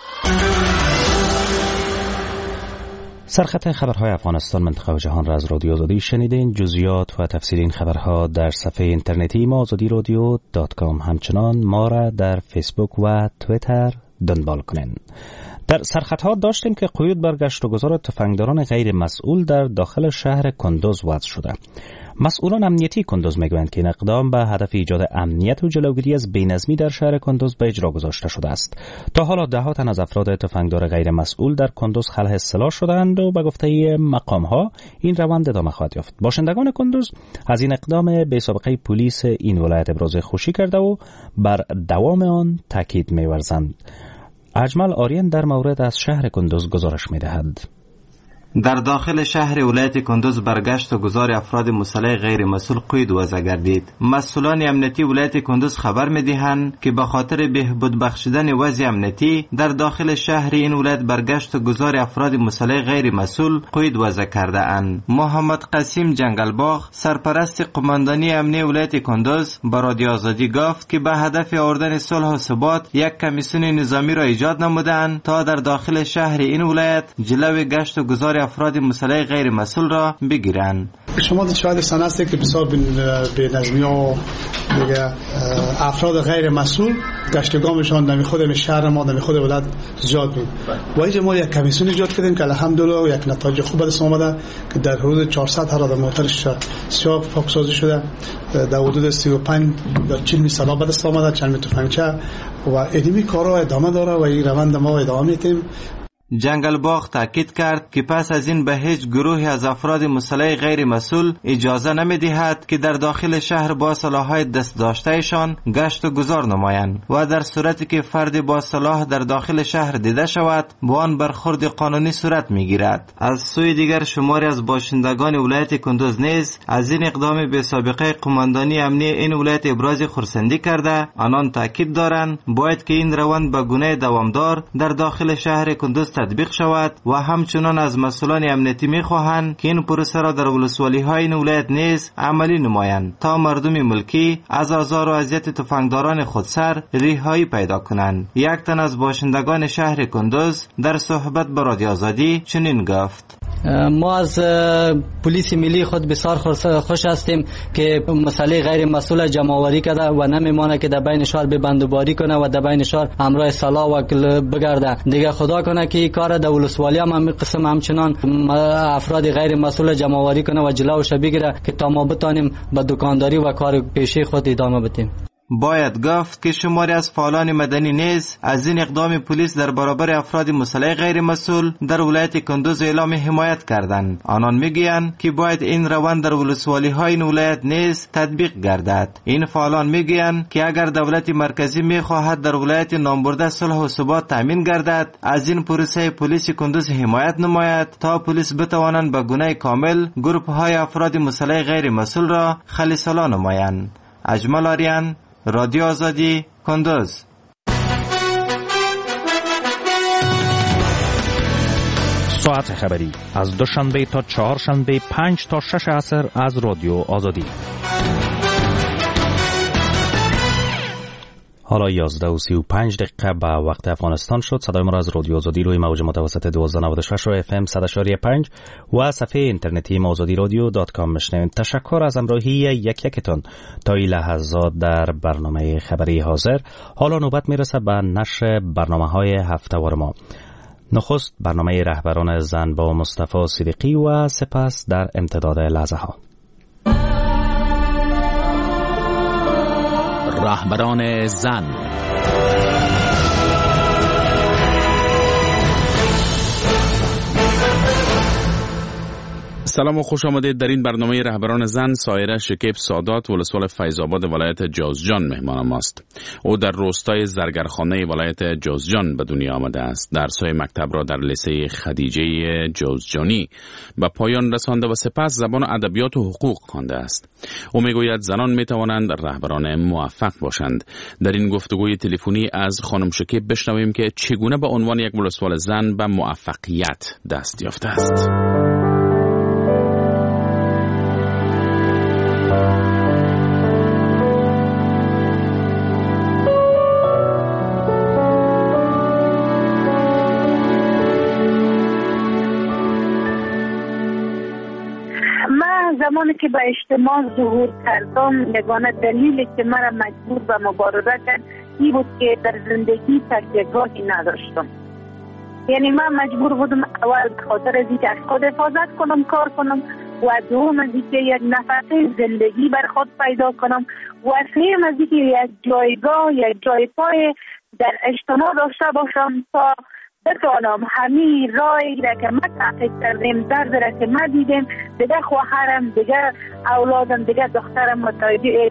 سرخط خبرهای افغانستان، منطقه و جهان را از رادیو آزادی شنیدین. جزئیات و تفصیل این خبرها در صفحه اینترنتی ما azadirodio.com. همچنان ما را در فیسبوک و توییتر دنبال کنین. در سرخطها داشتیم که قیود بر گشت و گذار تفنگداران غیر مسئول در داخل شهر کندوز وضع شده. مسئولان امنیتی کندوز میگویند که این اقدام به هدف ایجاد امنیت و جلوگیری از بی‌نظمی در شهر کندوز به اجرا گذاشته شده است. تا حالا ده ها تن از افراد تفنگدار غیر مسئول در کندوز خلع سلاح شدند و به گفته مقام‌ها این روند ادامه خواهد یافت. باشندگان کندوز از این اقدام بی سابقه پلیس این ولایت ابراز خوشی کرده و بر دوام آن تاکید می‌ورزند. اجمل آریان در مورد از شهر کندوز گزارش می‌دهد. در داخل شهر ولایت کندوز برگشت و گذار افراد مسلح غیر مسئول قید وضع گردید. مسئولان امنیتی ولایت کندوز خبر می‌دهند که به خاطر بهبود بخشیدن وضع امنیتی در داخل شهر این ولایت برگشت و گذار افراد مسلح غیر مسئول قید وضع کرده اند. محمد قاسم جنگلباغ، سرپرست قماندانی امنیتی ولایت کندوز، به رادیو آزادی گفت که به هدف آوردن صلح و ثبات یک کمیسیون نظامی را ایجاد نمودند تا در داخل شهر این ولایت جلوی گشت و گذار افراد مسلح غیر مسئول را بگیرند. شما شاید سن است که بسیار بی‌نظمی و دیگه افراد غیر مسئول گشتگامشان در خود شهر ما در خود ولایت زیاد بود. و اینجا ما یک کمیسیون ایجاد کردیم که الحمدلله یک نتایج خوب به دست آمده که در حدود 400 هزار موترش سیاه پاکسازی شده، در حدود 35 یا 40 سلاح به دست آمده، چند تفنگچه و ادامه کارا ادامه داره و این روند ما ادامه میدیم. جنگلباغ تاکید کرد که پس از این به هیچ گروهی از افراد مسلح غیر مسئول اجازه نمی‌دهد که در داخل شهر با سلاح‌های دست داشتهشان گشت و گذار نمایند و در صورتی که فرد با سلاح در داخل شهر دیده شود با آن برخورد قانونی صورت می‌گیرد. از سوی دیگر شماری از باشندگان ولایت کندوز نیز از این اقدام به سابقه قماندانی امنی این ولایت ابراز خرسندی کرده، آنان تاکید دارند باید که این روند به گونه دوامدار در داخل شهر کندوز تطبیق شود و همچنان از مسئولان امنیتی می‌خواهند که این پروسه را در ولسوالی‌های این ولایت نیز عملی نمایند تا مردم ملکی از آزار و اذیت تفنگداران خودسر رهایی پیدا کنند. یک تن از باشندگان شهر کندوز در صحبت با رادیو آزادی چنین گفت: ما از پلیس ملی خود بسیار خوش هستیم که مسئله غیر مسئول جمع‌آوری کرده و نمیمانه که در بین شهر ببندوباری کنه و در بین شهر همراه سلاح و بگرده. دیگه خدا کنه که این کار در ولسوالی هم قسم همچنان افراد غیر مسئول جمع‌آوری کنه و جلوش بگیره که تا ما بتانیم به دکانداری و کار پیشی خود ادامه بدیم. باید گفت که شماری از فعالان مدنی نیز از این اقدام پلیس در برابر افراد مسلح غیر مسئول در ولایت کندوز اعلام حمایت کردند. آنان میگویند که باید این روند در ولسوالی‌های این ولایت نیز تطبیق گردد. این فعالان میگویند که اگر دولت مرکزی میخواهد در ولایت نامبرده صلح و ثبات تامین گردد، از این پروسه پلیس کندوز حمایت نماید تا پلیس بتوانند به گونه کامل گروه‌های افراد مسلح غیر مسئول را خلیصلا نمایند. اجمل آریان، رادیو آزادی، کندوز. ساعت خبری از دوشنبه تا چهارشنبه 5 تا 6 عصر از رادیو آزادی. حالا 11:35 به وقت افغانستان شد. صدای ما را از رادیو آزادی روی موج متوسط 1296 و FM 100.5 و صفحه اینترنتی azadirodio.com میشنوید. تشکر از همراهی یکتون تا این لحظات در برنامه خبری حاضر. حالا نوبت میرسه به نشر برنامه‌های هفته‌وار ما. نخست برنامه رهبران زن با مصطفی صدیقی و سپس در امتداد لحظه ها رهبران زن. سلام و خوش آمدید. در این برنامه رهبران زن سایره شکیب سادات ولسوال فیض‌آباد ولایت جوزجان مهمان ماست. او در روستای زرگرخانه ولایت جوزجان به دنیا آمده است. درس‌های مکتب را در لیسه خدیجه جوزجانی به پایان رسانده و سپس زبان و ادبیات و حقوق خوانده است. او میگوید زنان میتوانند رهبران موفق باشند. در این گفتگوی تلفنی از خانم شکیب بشنویم که چگونه به عنوان یک ولسوال زن به موفقیت دست یافته است. زمانی که به اجتماع ظهور کردم، یگانه دلیلی که مرا مجبور به مبارزه کرد این بود که در زندگی تکیه‌گاهی نداشتم. یعنی من مجبور بودم اول به خاطر از اینکه از خود حفاظت کنم کار کنم و دوم از اینکه یک نفقه زندگی بر خود پیدا کنم و سوم از اینکه یک جایگاه یک جای پای در اجتماع داشته باشم تا بتوانم همین رای را که ما تحقیق کردیم، درد را که ما دیدیم، دیگه خواهرم، دیگه اولادم، دیگه دخترم متوجه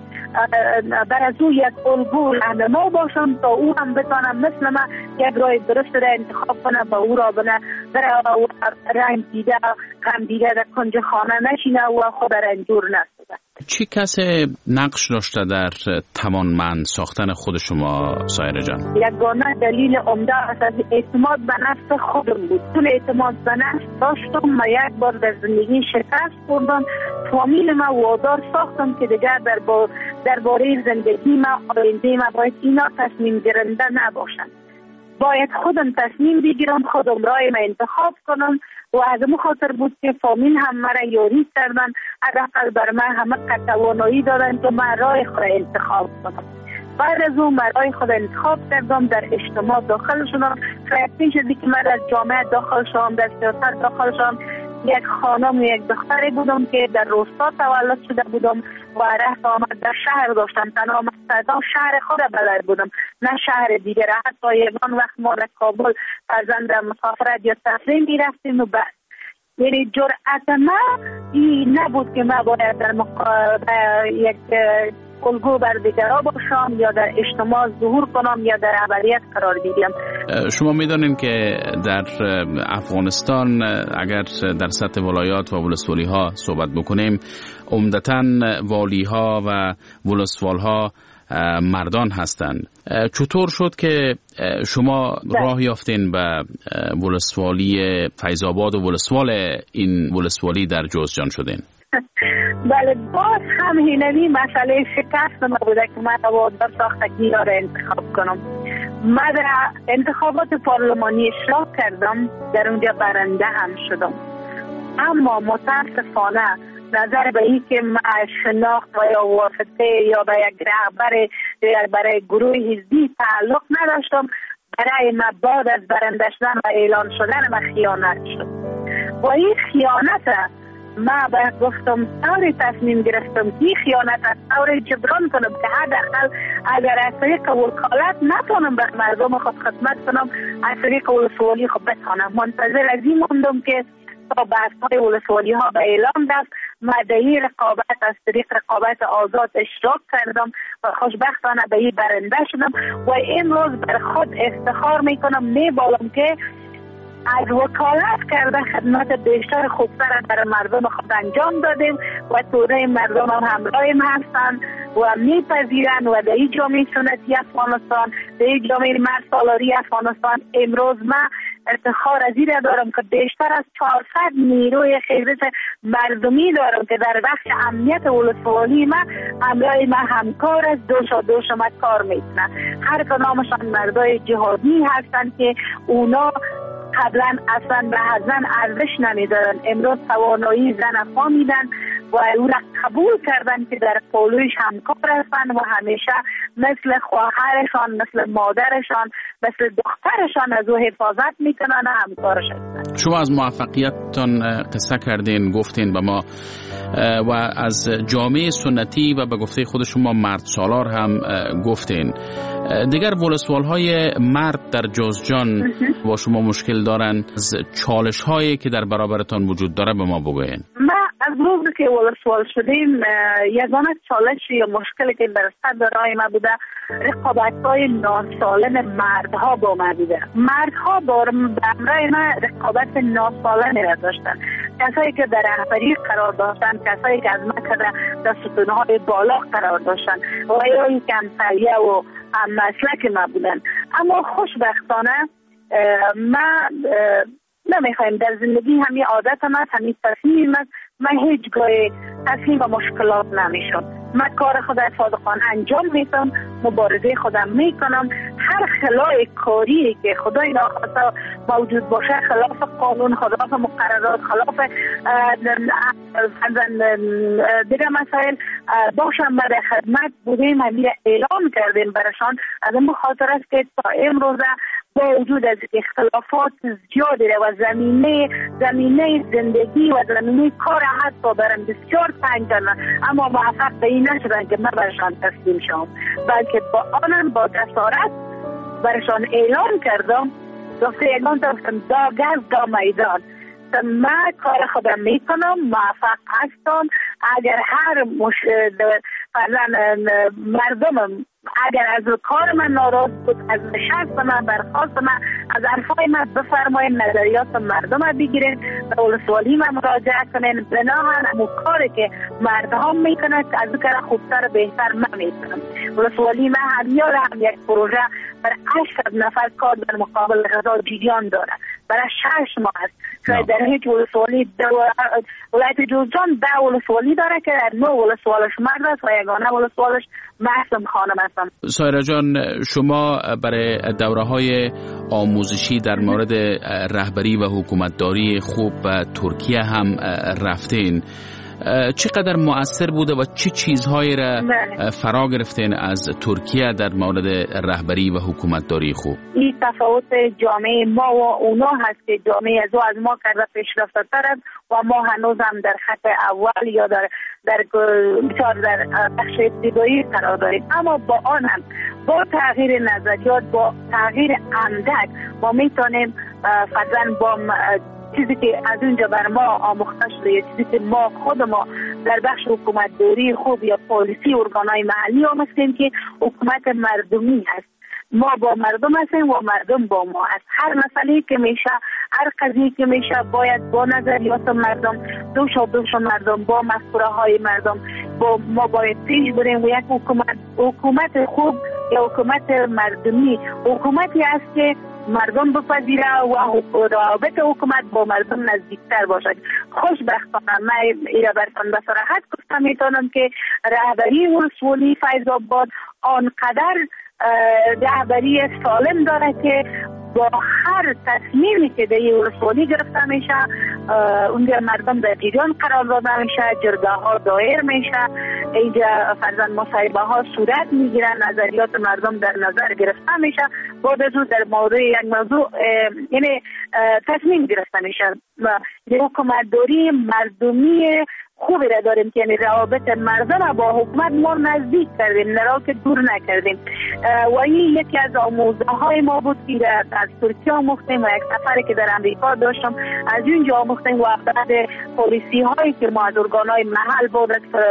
بر از او یک الگو راهنما باشم تا او هم بتوانم مثل ما یک رای درست را انتخاب کنه و او را بنا در رنج دیده غم دیده در کنج خانه نشینه و خود رنجور نسازه. چی کسی نقش داشته در توانمند ساختن خود شما سایره جان؟ یگانه دلیل عمده از اعتماد به نفس خودم بود. چون اعتماد به نفس داشتم و یک بار در زندگی شکست خوردم، فامیل ما وادار ساختم که دیگر درباره زندگی ما آینده ما باید اینا تصمیم گیرنده نباشند. باید خودم تصمیم بگیرم، خودم رای ما انتخاب کنم و از اون خاطر بود که فامیل هم مرا یاری کردن، حداقل بر من همه توانایی دادن که من رای خود انتخاب کنم. بعد از اون رای خود انتخاب کردم، در اجتماع داخل شدم. پیش از اینکه من از جامعه داخل شدم، در سیاست داخل شدم، یک خانم و یک دختری بودم که در روستا تولد شده بودم و رفت آمد در شهر داشتم. تنها مقصدم شهر خود بلد بودم، نه شهر دیگر. حتی یکان وقت ما در کابل فرزند مسافرت یا تفریح می رفتیم و بس. یعنی جرأت ما این نبود که ما باید در یک الگو بر دیگرها باشم یا در اجتماع ظهور کنم یا در اولیت قرار بگیرم. شما میدانید که در افغانستان اگر در سطح ولایات و ولسوالی ها صحبت بکنیم، عمدتاً والی ها و ولسوال ها مردان هستند. چطور شد که شما راه یافتین به ولسوالی فیض‌آباد و ولسوال این ولسوالی در جوزجان شدین؟ بله، باز هم اینمی مسئله شکست ما بوده که من وادار ساختگی را انتخاب کنم. من در انتخابات پارلمانی اشتراک کردم، در اونجا برنده هم شدم، اما متاسفانه نظر به این که من شناخت و یا واسطه یا به یک رهبر برای گروه حزبی تعلق نداشتم، برای من بعد از برنده شدن و اعلان شدن من خیانت شد و این خیانت من باید گفتم طوری تصمیم گرفتم که این خیانت از طوری جبران کنم که حداقل اگر از طریق وکالت نتونم به مردم خود خدمت کنم، از طریق ولسوالی خود بتانم. منتظر از این موندم که تا بحث‌های ولسوالی ها به اعلام دست مدعی رقابت از طریق رقابت آزاد اشتراک کردم و خوشبختانه به این برنده شدم و امروز بر خود افتخار میکنم، میبالم که از وکالت کرده خدمت بیشتر خوبتر در مردم خود انجام دادیم و توده مردم هم همراهیم هستند و میپذیرند و در این جامعه سنتی افغانستان، در این جامعه مرسالاری افغانستان امروز من افتخار از این دارم که بیشتر از 400 نیروی خیزش مردمی دارم که در بخش امنیت ولسوالی من همراه من همکار از دوش ما کار میکنن. هر کدامشان مردای جهادی هستند که اونا قبلا اصلا به زن ارزش نمیدارن، امروز توانایی زن فهمیدن و او را قبول کردن که در پولویش همکار هستند و همیشه مثل خواهرشان، مثل مادرشان، مثل دخترشان از او حفاظت میکنن و همکارش هستند. شما از موفقیتتان قصه کردین، گفتین به ما و از جامعه سنتی و به گفته خود شما مرد سالار هم گفتین. دیگر ولسوال‌های مرد در جوزجان با شما مشکل دارن، از چالش‌هایی که در برابرتان وجود داره به ما بگوین. از روزی که ولسوال شدیم یگانه چالش یا مشکلی که در صدر راه ما بوده رقابت‌های ناسالم مردها با ما بوده. مردها با همراه ما رقابت ناسالمی را داشتن، کسایی که در رهبری قرار داشتن، کسایی که از ما در ستونهای بالا قرار داشتن و یا کمتریه و هم مسلک ما بودن. اما خوشبختانه ما نمیخوایم در زندگی همین عادت ما، همین تصمیم من هیچ گاه تسلیم به مشکلات نمیشم. من کار خود صادقانه انجام میدم، مبارزه خودم میکنم. هر خلای کاری که خدای ناخواسته موجود باشه، خلاف قانون، خلاف مقررات، خلاف دیگه مسائل باشم در خدمت بودیم، همین اعلام کردیم برشان. از این خاطر است که تا امروز با وجود از اختلافات زیادی و زمینه زندگی و زمینه کار حتی برم بسیار تنگ کردن، اما موفق به این نشدن که من برشان تسلیم شم، بلکه با آنم با جسارت برشان اعلام کردم، گفته اعلام کردم دا گز دا میدان، من کار خودم میکنم، موفق هستم. اگر هر مردمم اگر از کار من ناراض بود، از نشست من، برخواست من، از حرفای من بفرمایید، نظریات مردم رو بگیرید، به ولسوالی من مراجعه کنین، بناهن همون کاری که مردم میکنن که از کار خوبتر و بهتر من میکنم. ولسوالی من هم یک پروژه برای 800 نفر کار در مقابل غذا جریان داره، برای 6 ماه است که در هیچ ولسوالی ولایت جوزجان 10 ولسوالی داره که در 9 ولسوالش مرد است و یگانه ولسوالش محسن خانم هستم. سایرا جان، شما برای دوره‌های آموزشی در مورد رهبری و حکومتداری خوب و ترکیه هم رفتین. چقدر مؤثر بوده و چه چیزهایی را فرا گرفتین از ترکیه در مورد رهبری و حکومتداری خوب؟ این تفاوت جامعه ما و اونا هست که جامعه از ما کرده پیشرفته تر است و ما هنوز هم در خط اول یا در بخش ابتدایی قرار داریم. اما با آن هم با تغییر نظریات، با تغییر اندک ما میتونیم فرضاً با چیزی که از اونجا بر ما آموخته شده یا چیزی که ما خود ما در بخش حکومتداری خوب یا پالیسی ارگانهای محلی آموختیم که حکومت مردمی هست. ما با مردم هستیم و مردم با ما هست. هر مسئله که میشه، هر قضیه که میشه باید با نظریات مردم، دوش مردم، با مفکوره های مردم ما باید پیش بریم و یک حکومت خوب یا حکومت مردمی حکومتی است که مردم بپذیره و روابط حکومت با مردم نزدیکتر باشد. خوشبختانه من ایره برتان به صراحت گفتم میتونم که رهبری ولسوالی فیض آباد آنقدر رهبری سالم داره که با هر تصمیمی که در ولسوالی گرفته میشه اونجا مردم در جریان قرار داده میشه، جرگه ها دایر میشه، اینجا فرزند مصاحبه ها صورت میگیرن، نظریات مردم در نظر گرفته میشه، بعد از اون در مورد یک موضوع یعنی تصمیم گرفته میشه. حکومتداری مردمی خوبی را داریم که یعنی روابط مردم با حکومت ما نزدیک کردیم، نه که دور نکردیم و این یکی از آموزه های ما بود که از ترکیه آموختیم و یک سفری که در امریکا داشتم از اونجا آموختیم و بعد پالیسی هایی که ما از ارگان های محل بود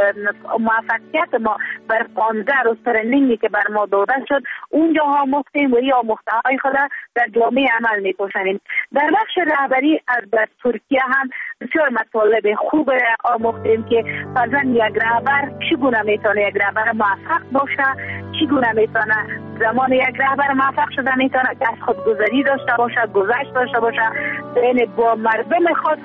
موفقیت ما بر 15 روز ترنینگی که بر ما داده شد اونجا آموختیم و این آموخته های خود در جامعه عمل می‌کنیم. در بخش رهبری از ترکیه هم بسیار مطالب خوب آموختیم که مثلا یک رهبر چگونه میتونه یک رهبر موفق باشه، چگونه میتونه زمان یک رهبر موفق شده میتونه که از خودگذری داشته باشه، گذشت داشته باشه، یعنی با مردم خود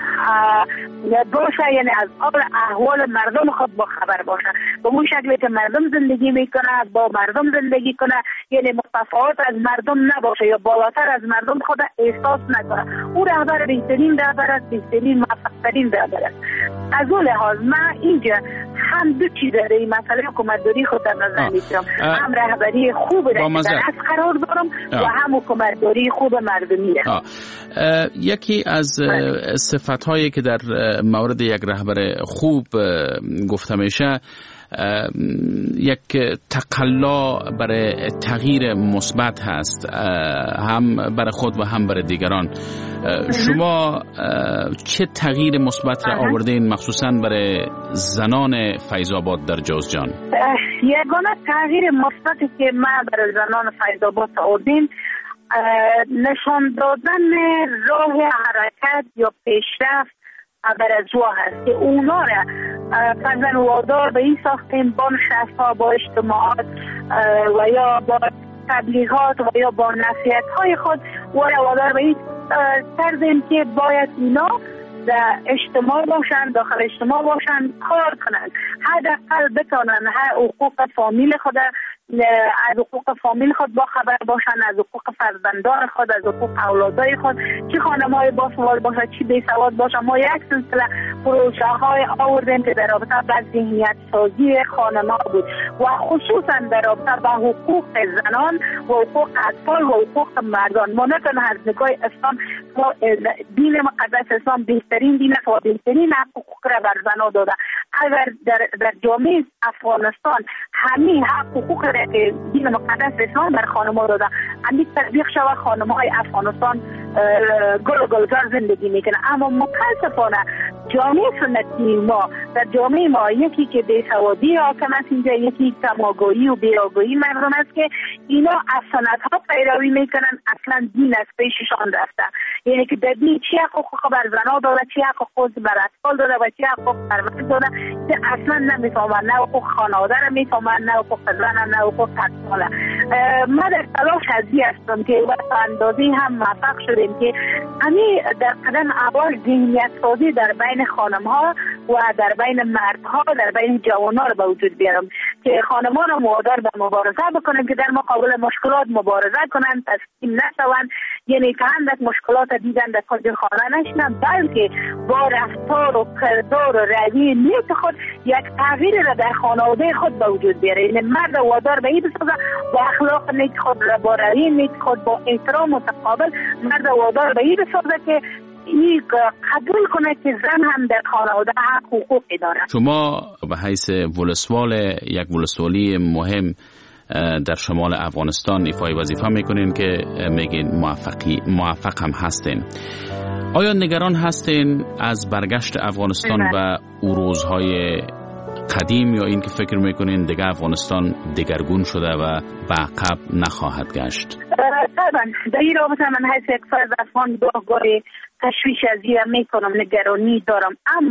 باشه، یعنی از احوال مردم خود با خبر باشه، به اون شکلی که مردم زندگی میکنه با مردم زندگی کنه، یعنی متفاوت از مردم نباشه یا بالاتر از مردم خود احساس نکنه. او رهبر بهترین رهبر است، بهترین موفق‌ترین رهبر است. از اون لحاظ من اینجا هم دو چیز در این مسئله حکومتداری خود در نظر میگیرم، هم رهبری خوب در از قرار دارم و هم حکومتداری خوب مردمی را. یکی از صفت‌هایی که در مورد یک رهبر خوب گفته میشه یک تقلا برای تغییر مثبت هست، هم برای خود و هم برای دیگران. شما چه تغییر مثبت را آوردین مخصوصا برای زنان فیض آباد در جوزجان؟ یگانه تغییر مثبتی که ما برای زنان فیض آباد آوردیم نشان دادن راه حرکت یا پیشرفت برای زوا هست که اونا را فرزن وادار به این ساختیم با نشست‌ها، با اجتماعات و یا با تبلیغات و یا با نصیحت های خود و را وادار به این کردیم که باید اینا در اجتماع باشن، داخل اجتماع باشن، کار کنن، حداقل بتونن حقوق فامیل خود از حقوق فامیل خود با خبر باشن، از حقوق فرزندان خود، از حقوق اولادای خود، چه خانم‌های باسواد باشه، چه بیسواد باشه. ما یک سلسله پروژه های آوردیم که در رابطه با ذهنیت سازی خانم‌ها بود و خصوصا در رابطه با حقوق زنان و حقوق اطفال و حقوق مردان. ما نتونه از نگاه اسلام دین مقدس اسلام بهترین دین است و بهترین حقوق را بر زنان داده. اگر در جامعه افغانستان همین حقوق را که دین مقدس اسلام بر خانم‌ها داده همین تطبیق شود، خانم‌های افغانستان گل و گلزار زندگی میکنه. اما متاسفانه جامعه سنتی ما در جامعه ما یکی که بیسوادی حاکم است اینجا، یکی کم‌آگاهی و بی‌آگاهی مردم است که اینا از سنت‌ها پیروی میکنن، اصلا دین از پیششان رفته. یعنی که در دین چی حقوق بر زنان داده، چی حقوق بر اطفال داده و چی حقوق بر مرد داده که اصلا نمیفهمن، نه حقوق خانواده را میفهمن، نه حقوق زن، نه حقوق اطفال. ما در تلاش هستی هستم که به اندازه هم موفق شدیم که همین در قدم اول ذهنیت سازی در بین خانم‌ها و در بین مردها، در بین جوان‌ها را به وجود بیارم که خانم‌ها را وادار به مبارزه بکنیم که در مقابل مشکلات مبارزه کنند، تسلیم نشوند، یعنی که اندک مشکلات دیدن در کج خانه نشنن، بلکه با رفتار و کردار و رویه نیک خود یک تغییر را در خانواده خود به وجود بیاره. یعنی مرد وادار به این بسازه با اخلاق نیک خود، با رویه نیک خود، با احترام متقابل مرد وادار به این بسازه که این قبول کنه که زن هم در خانواده حقوقی داره. شما به حیث ولسوال یک ولسوالی مهم در شمال افغانستان ایفای وظیفه میکنین که میگین موفق هم هستین. آیا نگران هستین از برگشت افغانستان به او روزهای قدیم یا این که فکر میکنین دیگه افغانستان دگرگون شده و به عقب نخواهد گشت؟ طبعا در این رابطه من حیث یک فرد افغان گاهی تشویش از این میکنم، نگرانی دارم، اما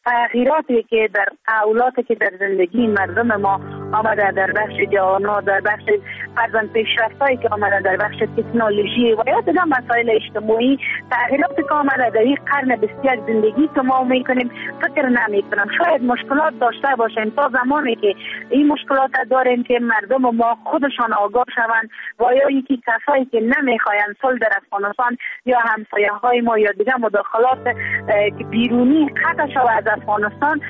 تغییراتی که در تحولاتی که در زندگی مردم ما آمده، در بخش جوانان، در بخش فرزند پیشرفتایی که آمده، در بخش تکنولوژی و یا دیگر مسائل اجتماعی، تغییراتی که آمده در این قرن 21 زندگی که ما میکنیم فکر نمیکنم. شاید مشکلات داشته باشیم تا زمانی که این مشکلات داریم که مردم ما خودشان آگاه شوند و یا یکی کسایی که نمیخواین صلح در افغانستان یا همسایه های ما یا دیگر مداخلات که بیرونی قطع شود از افغانستان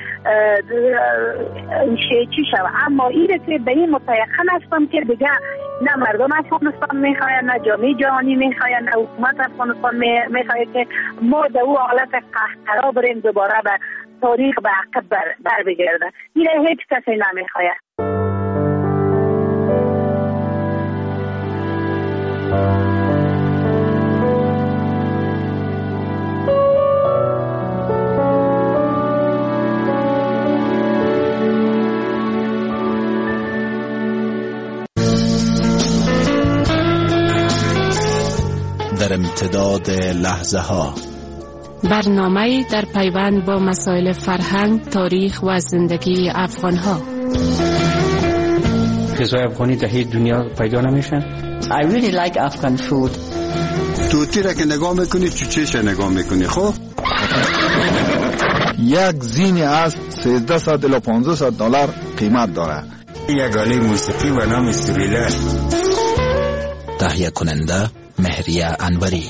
چی شود. اما اینه که به این متیقن هستم که دیگه نه مردم افغانستان میخواین، نه جامعه جهانی میخواین، نه حکومت افغانستان میخواید که ما در اون حالت قهقرا بریم دوباره به تاریخ به عقب بر بگرده. اینه هیچ کسی نمیخواید. در امتداد لحظه ها، برنامه در پیوند با مسائل فرهنگ، تاریخ و زندگی افغان ها. غذای افغانی در هیچ دنیا پیدا نمیشه. I really like Afghan food. توتی را که نگاه میکنی چوچهش نگاه میکنی. خب یک زین از 1300 الی 1500 دلار قیمت داره. یک آله موسیقی و نام سوریلا. تهیه کننده مهریه انوری.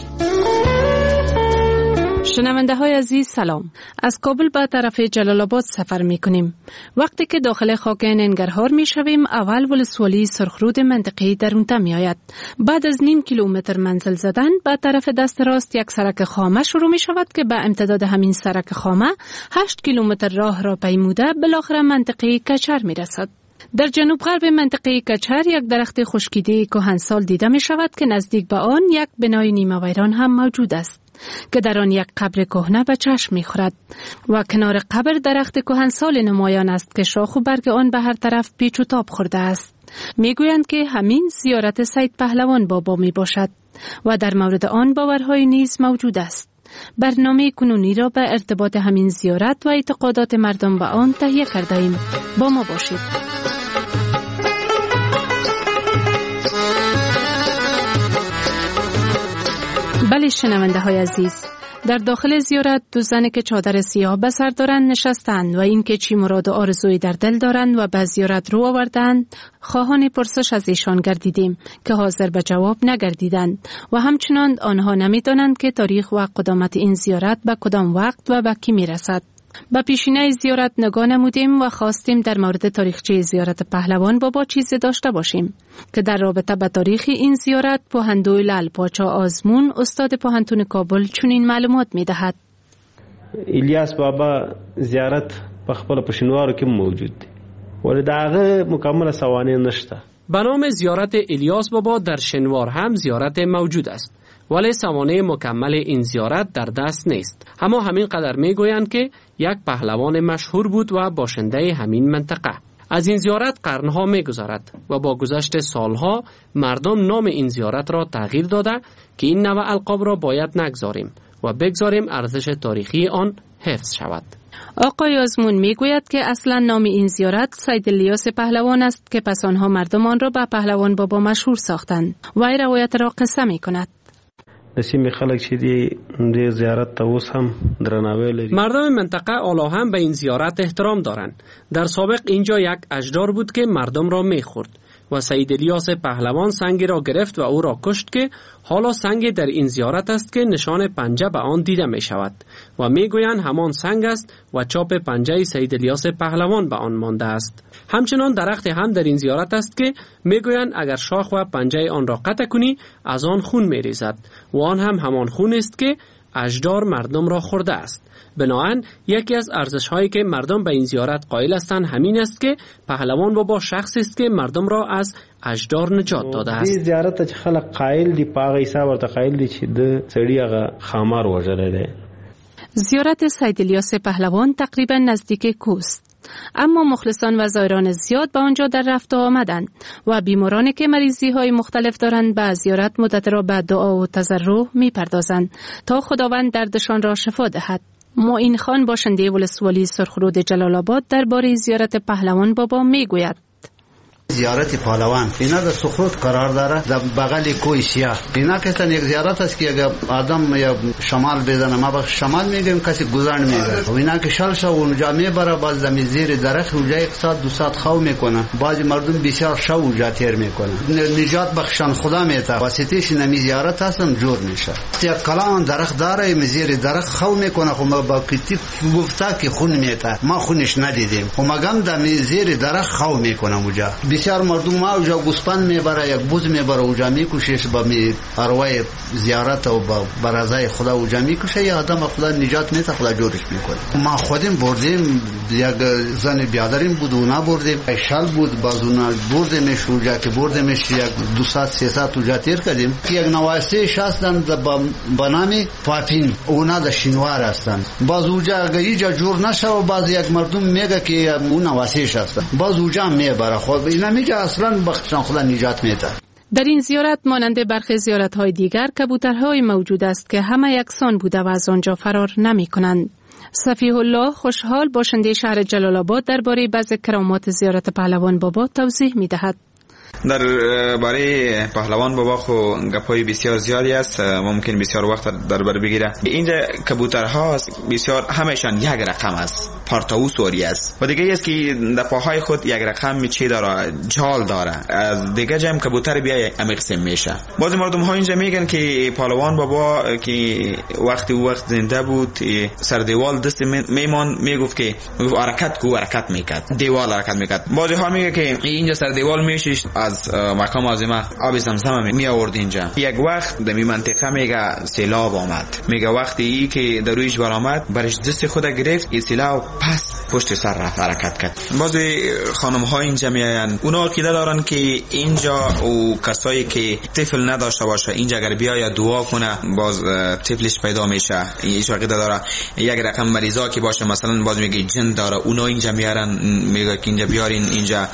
شنونده های عزیز سلام. از کابل به طرف جلال آباد سفر می کنیم. وقتی که داخل خاک ننگرهار می شویم، اول ولسوالی سرخرود منطقی درونتا می آید. بعد از نیم کیلومتر منزل زدن به طرف دست راست یک سرک خامه شروع می شود که به امتداد همین سرک خامه 8 کیلومتر راه را پیموده بالاخره منطقه کچر می رسد. در جنوب غرب منطقه کچر یک درخت خشکیده کهنسال دیده می شود که نزدیک به آن یک بنای نیمه ویران هم موجود است که در آن یک قبر کهنه به چشم می خورد و کنار قبر درخت کهنسال نمایان است که شاخ و برگ آن به هر طرف پیچ و تاب خورده است. می گویند که همین زیارت سید پهلوان بابا می باشد و در مورد آن باورهای نیز موجود است. برنامه کنونی را به ارتباط همین زیارت و اعتقادات مردم به آن تهیه کرده ایم. با ما باشید. بله شنونده های عزیز، در داخل زیارت دو زن که چادر سیاه به سر دارند نشستند و اینکه چی مراد و آرزویی در دل دارند و به زیارت رو آوردند خواهان پرسش از ایشان گردیدیم که حاضر به جواب نگردیدند و همچنان آنها نمیدانند که تاریخ و قدامت این زیارت به کدام وقت و به کی میرسد. به پیشینه زیارت نگاه نمودیم و خواستیم در مورد تاریخچه زیارت پهلوان بابا چیزی داشته باشیم که در رابطه به تاریخ این زیارت پوهندوی لال پاچا آزمون استاد پوهنتون کابل چنین معلومات می‌دهد. الیاس بابا زیارت په خپل پښینوارو کې موجود دی ولی داغه مکمل سوانح نشته. به نام زیارت الیاس بابا در شنوار هم زیارت موجود است ولی سوانح مکمل این زیارت در دست نیست. اما همین قدر میگویند که یک پهلوان مشهور بود و باشنده همین منطقه. از این زیارت قرنها میگذرد و با گذشت سالها مردم نام این زیارت را تغییر داده که این نوع القاب را باید نگذاریم و بگذاریم ارزش تاریخی آن حفظ شود. آقای آزمون میگوید که اصلا نام این زیارت سید الیاس پهلوان است که پس آنها مردم آن را به پهلوان بابا مشهور ساختند و این روایت را قصه میکند. مردم منطقه حالا هم به این زیارت احترام دارند. در سابق اینجا یک اژدار بود که مردم را میخورد و سید الیاس پهلوان سنگی را گرفت و او را کشت که حالا سنگ در این زیارت است که نشان پنجه به آن دیده می شود و می گویند همان سنگ است و چاپ پنجه سید الیاس پهلوان به آن مانده است. همچنان درخت هم در این زیارت است که می گویند اگر شاخ و پنجه آن را قطع کنی از آن خون می ریزد و آن هم همان خون است که اژدار مردم را خورده است. بنابراین یکی از ارزش‌هایی که مردم به این زیارت قائل هستند همین است که پهلوان بابا شخصی است که مردم را از اژدار نجات داده است. این زیارت چې خلک قائل دي پاغه حساب ورته قائل دي چې د سړي هغه خامار وژلی دی. زیارت سید الیاس پهلوان تقریبا نزدیک کوست، اما مخلصان و زائران زیاد به آنجا در رفت و آمدند و بیمارانی که مریضی های مختلف دارند به زیارت مدت را به دعا و تضرع می پردازند تا خداوند دردشان را شفا دهد. معین خان باشنده ولسوالی سرخرود جلال آباد درباره زیارت پهلوان بابا میگوید. زیارت پهلوان اینا در سرخرود قرار داره، در بغل کوه سیاه. اینا که یک زیارت است که اگر آدم یا شمال بزنه، ما به شمال میگیم کسی گذرن میگه، و اینا که شلش اونجا میبره، باز زمین زیر درخت اونجا 1 ساعت 2 ساعت خو میکنه، باز مردم بسیار شو اونجا تیر میکنه، نجات بخشان خدا میته، واسطهش نمی زیارت هستن جور میشه. یک کلام درخت داره، زیر درخت خو میکنه، خو ما با کتی گفته که خون میته، ما خونش ندیدیم، خو مگم در زیر درخت خو میکنه اونجا. بسیار مردم ما اونجا گوسپند میبره، یک بوز میبره اونجا میکشش، با ارواح زیارت و با برازای خدا اونجا میکشه، یا آدم خدا نجات میده، خدا جورش میکنه. ما خودیم بردیم، یک زن بیادریم بود اونا بردیم، شل بود باز اونا بردیمش اونجا، که بردیمش یک 2 ساعت 3 ساعت اونجا تیر کردیم. یک نواسته هستن با نام پاپین، اونا در شینوار هستن، باز اونجا اگه اینجا جور نشه و باز یک مردم میگه که اون نواسته هستن، باز اونجا میبره، خود اینا میگه اصلا بخشان خدا نجات میده. در این زیارت مانند برخی زیارت‌های دیگر کبوترهای موجود است که همه یکسان بوده و از آنجا فرار نمی‌کنند. صفیح الله خوشحال باشنده شهر جلال آباد درباره بعض کرامات زیارت پهلوان بابا توضیح می‌دهد. در باره پهلوان بابا خو گپای بسیار زیادی است، ممکن بسیار وقت در بر بگیره. اینجا کبوترها بسیار همشان یک رقم است، پارتاوسوری است، و دیگه است که در پاهای خود یک رقم چی داره، جال داره. از دیگه جمع کبوتر بیا عمیق سم میشه. بعضی مردم ها اینجا میگن که پهلوان بابا که وقت زنده بود، سر دیوال دست میمان، میگفت که حرکت کو حرکت میکرد، دیوال حرکت میکرد. بعضی ها میگه که اینجا سر دیوال میشش، از مقام عظیمه آب زمزم می آورد اینجا. یک وقت در این منطقه میگه سیلاب آمد، میگه وقتی ای که در رویش برآمد، برش دست خود گرفت، این سیلاب پس پشت سر رفت حرکت کرد. بعضی خانم ها اینجا میاین، اونا عقیده دارن که اینجا او کسایی که طفل نداشته باشه اینجا اگر بیاید دعا کنه باز طفلش پیدا میشه. این عقیده داره. یک رقم مریضا که باشه، مثلا باز میگه جن داره، اونا اینجا میارن، میگه که اینجا بیارین اینجا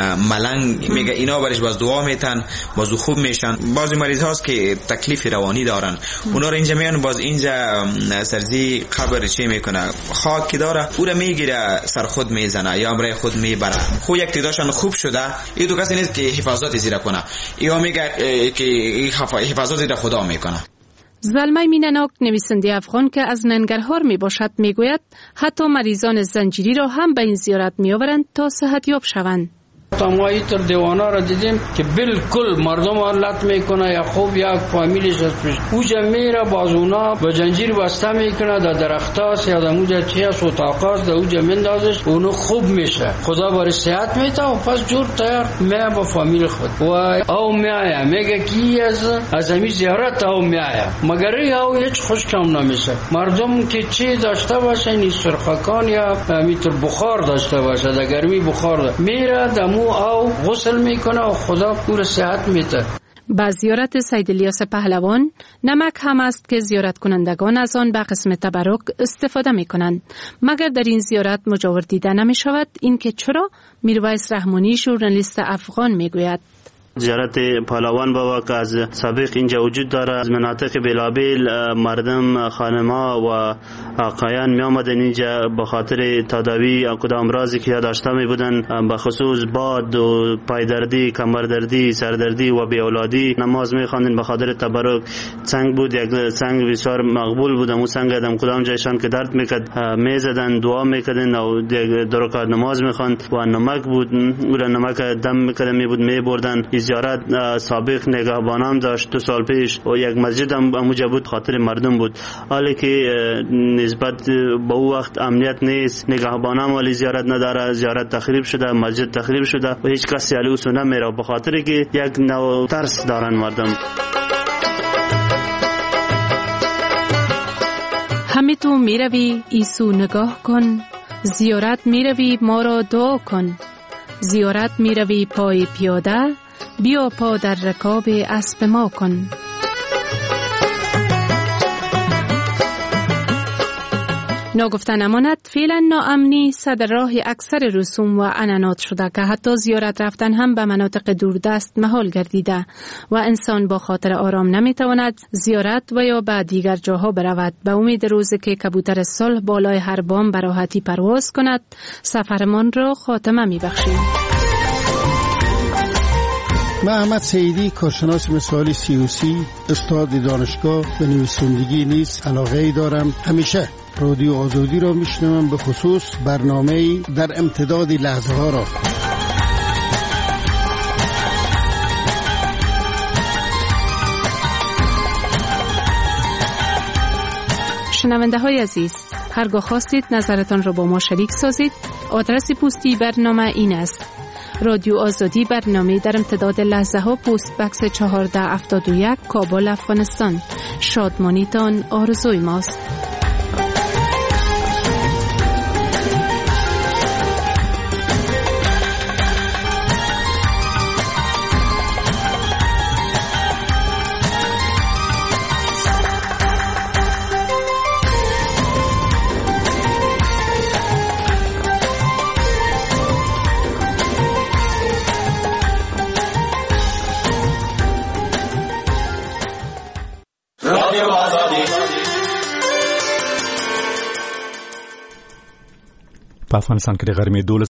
ملنگ، میگه اینا برش باز دعا میتن، باز خوب میشن. بعضی مریض هاست که تکلیف روانی دارن، اونا رو اینجا میان، باز اینجا سرزی قبر چی میکنه، خاک که داره او رو میگیره سر خود میزنه یا برای خود میبره. خو یک تعدادشان خوب شده، این دو کسی نیست که حفاظت زیر کنه، یا میگه که حفاظت زیر خدا میکنه. زلمه مینناک نویسنده افغان که از ننگرهار می باشد می گوید حتی مریضان زنجیری را هم به این زیارت می آورند تا صحتیاب شوند. ما اینطور دیوانا را دیدیم که بالکل مردم لط میکنه، یا خوب یک فامیلیش هست اوجا میره، باز اونا با زنجیر بسته میکنه، در درختاست یا در اوجا چی هست اتاقاست، در اوجا مندازش، اونو خوب میشه، خدا برای صحت میته و پس جور تیار میه با فامیل خود و او میایه، میگه کی از همین زیارت او میایه، مگر او هیچ خوش کم نمیشه. مردم که چی داشته باشه، این سرخکان یا میتر بخار داشته باشه، در گرمی بخار میره دمو او غسل میکنه و خدا پور صحت میده. با زیارت سید الیاس پهلوان نمک هم است که زیارت کنندگان از آن به قسم تبرک استفاده میکنند، مگر در این زیارت مجاور دیده نمی شود. این که چرا؟ میرویس رحمانی ژورنالیست افغان میگوید. زیارت پهلوان بابا که از سابق اینجا وجود داره، از مناطق بلابل مردم، خانما و آقایان می آمدن اینجا به خاطر تداوی کدام امراضی که داشته می بودن، به خصوص باد و پایدردی، کمردردی، سردردی و بی اولادی، نماز می خواندن به خاطر تبرک. سنگ بود، یک سنگ بسیار مقبول بود، اون سنگ ادم کدام جایشان که درد میکرد می زدن، دعا میکردن و دو رکعت نماز می خواند و نمک بود، اون نمک دم میکردن می بود می بردن. زیارت سابق نگهبانان داشت 2 سال پیش و یک مسجد هم اونجا بود، خاطر مردم بود. حالی که نسبت به او وقت امنیت نیست، نگهبانان ولی زیارت نداره، زیارت تخریب شده، مسجد تخریب شده و هیچ کسی علی او نمیره، به خاطر که یک نوع ترس دارن مردم. همه تو میروی عیسو نگاه کن، زیارت میروی ما را دعا کن، زیارت میروی پای پیاده، بیا پا در رکاب اسب ما کن. ناگفته نماند فعلا ناامنی صدر راه اکثر رسوم و عنعنات شده که حتی زیارت رفتن هم به مناطق دوردست محال گردیده و انسان با خاطر آرام نمیتواند زیارت و یا به دیگر جاها برود. به امید روزی که کبوتر صلح بالای هر بام به راحتی پرواز کند سفرمان را خاتمه میبخشیم. من احمد سیدی، کارشناس مثالی سیوسی، استاد دانشگاه و نویسندگی نیز علاقه‌ای دارم. همیشه رادیو آزادی را میشنوم، به خصوص برنامه‌ای در امتداد لحظه ها را. شنونده های عزیز، هرگاه خواستید نظرتان را با ما شریک سازید. آدرس پستی برنامه این است: رادیو آزادی، برنامه در امتداد لحظه ها، پست بکس 1471 کابل، افغانستان. شادمانیتان آرزوی ماست. په افغانستان کې د غرمې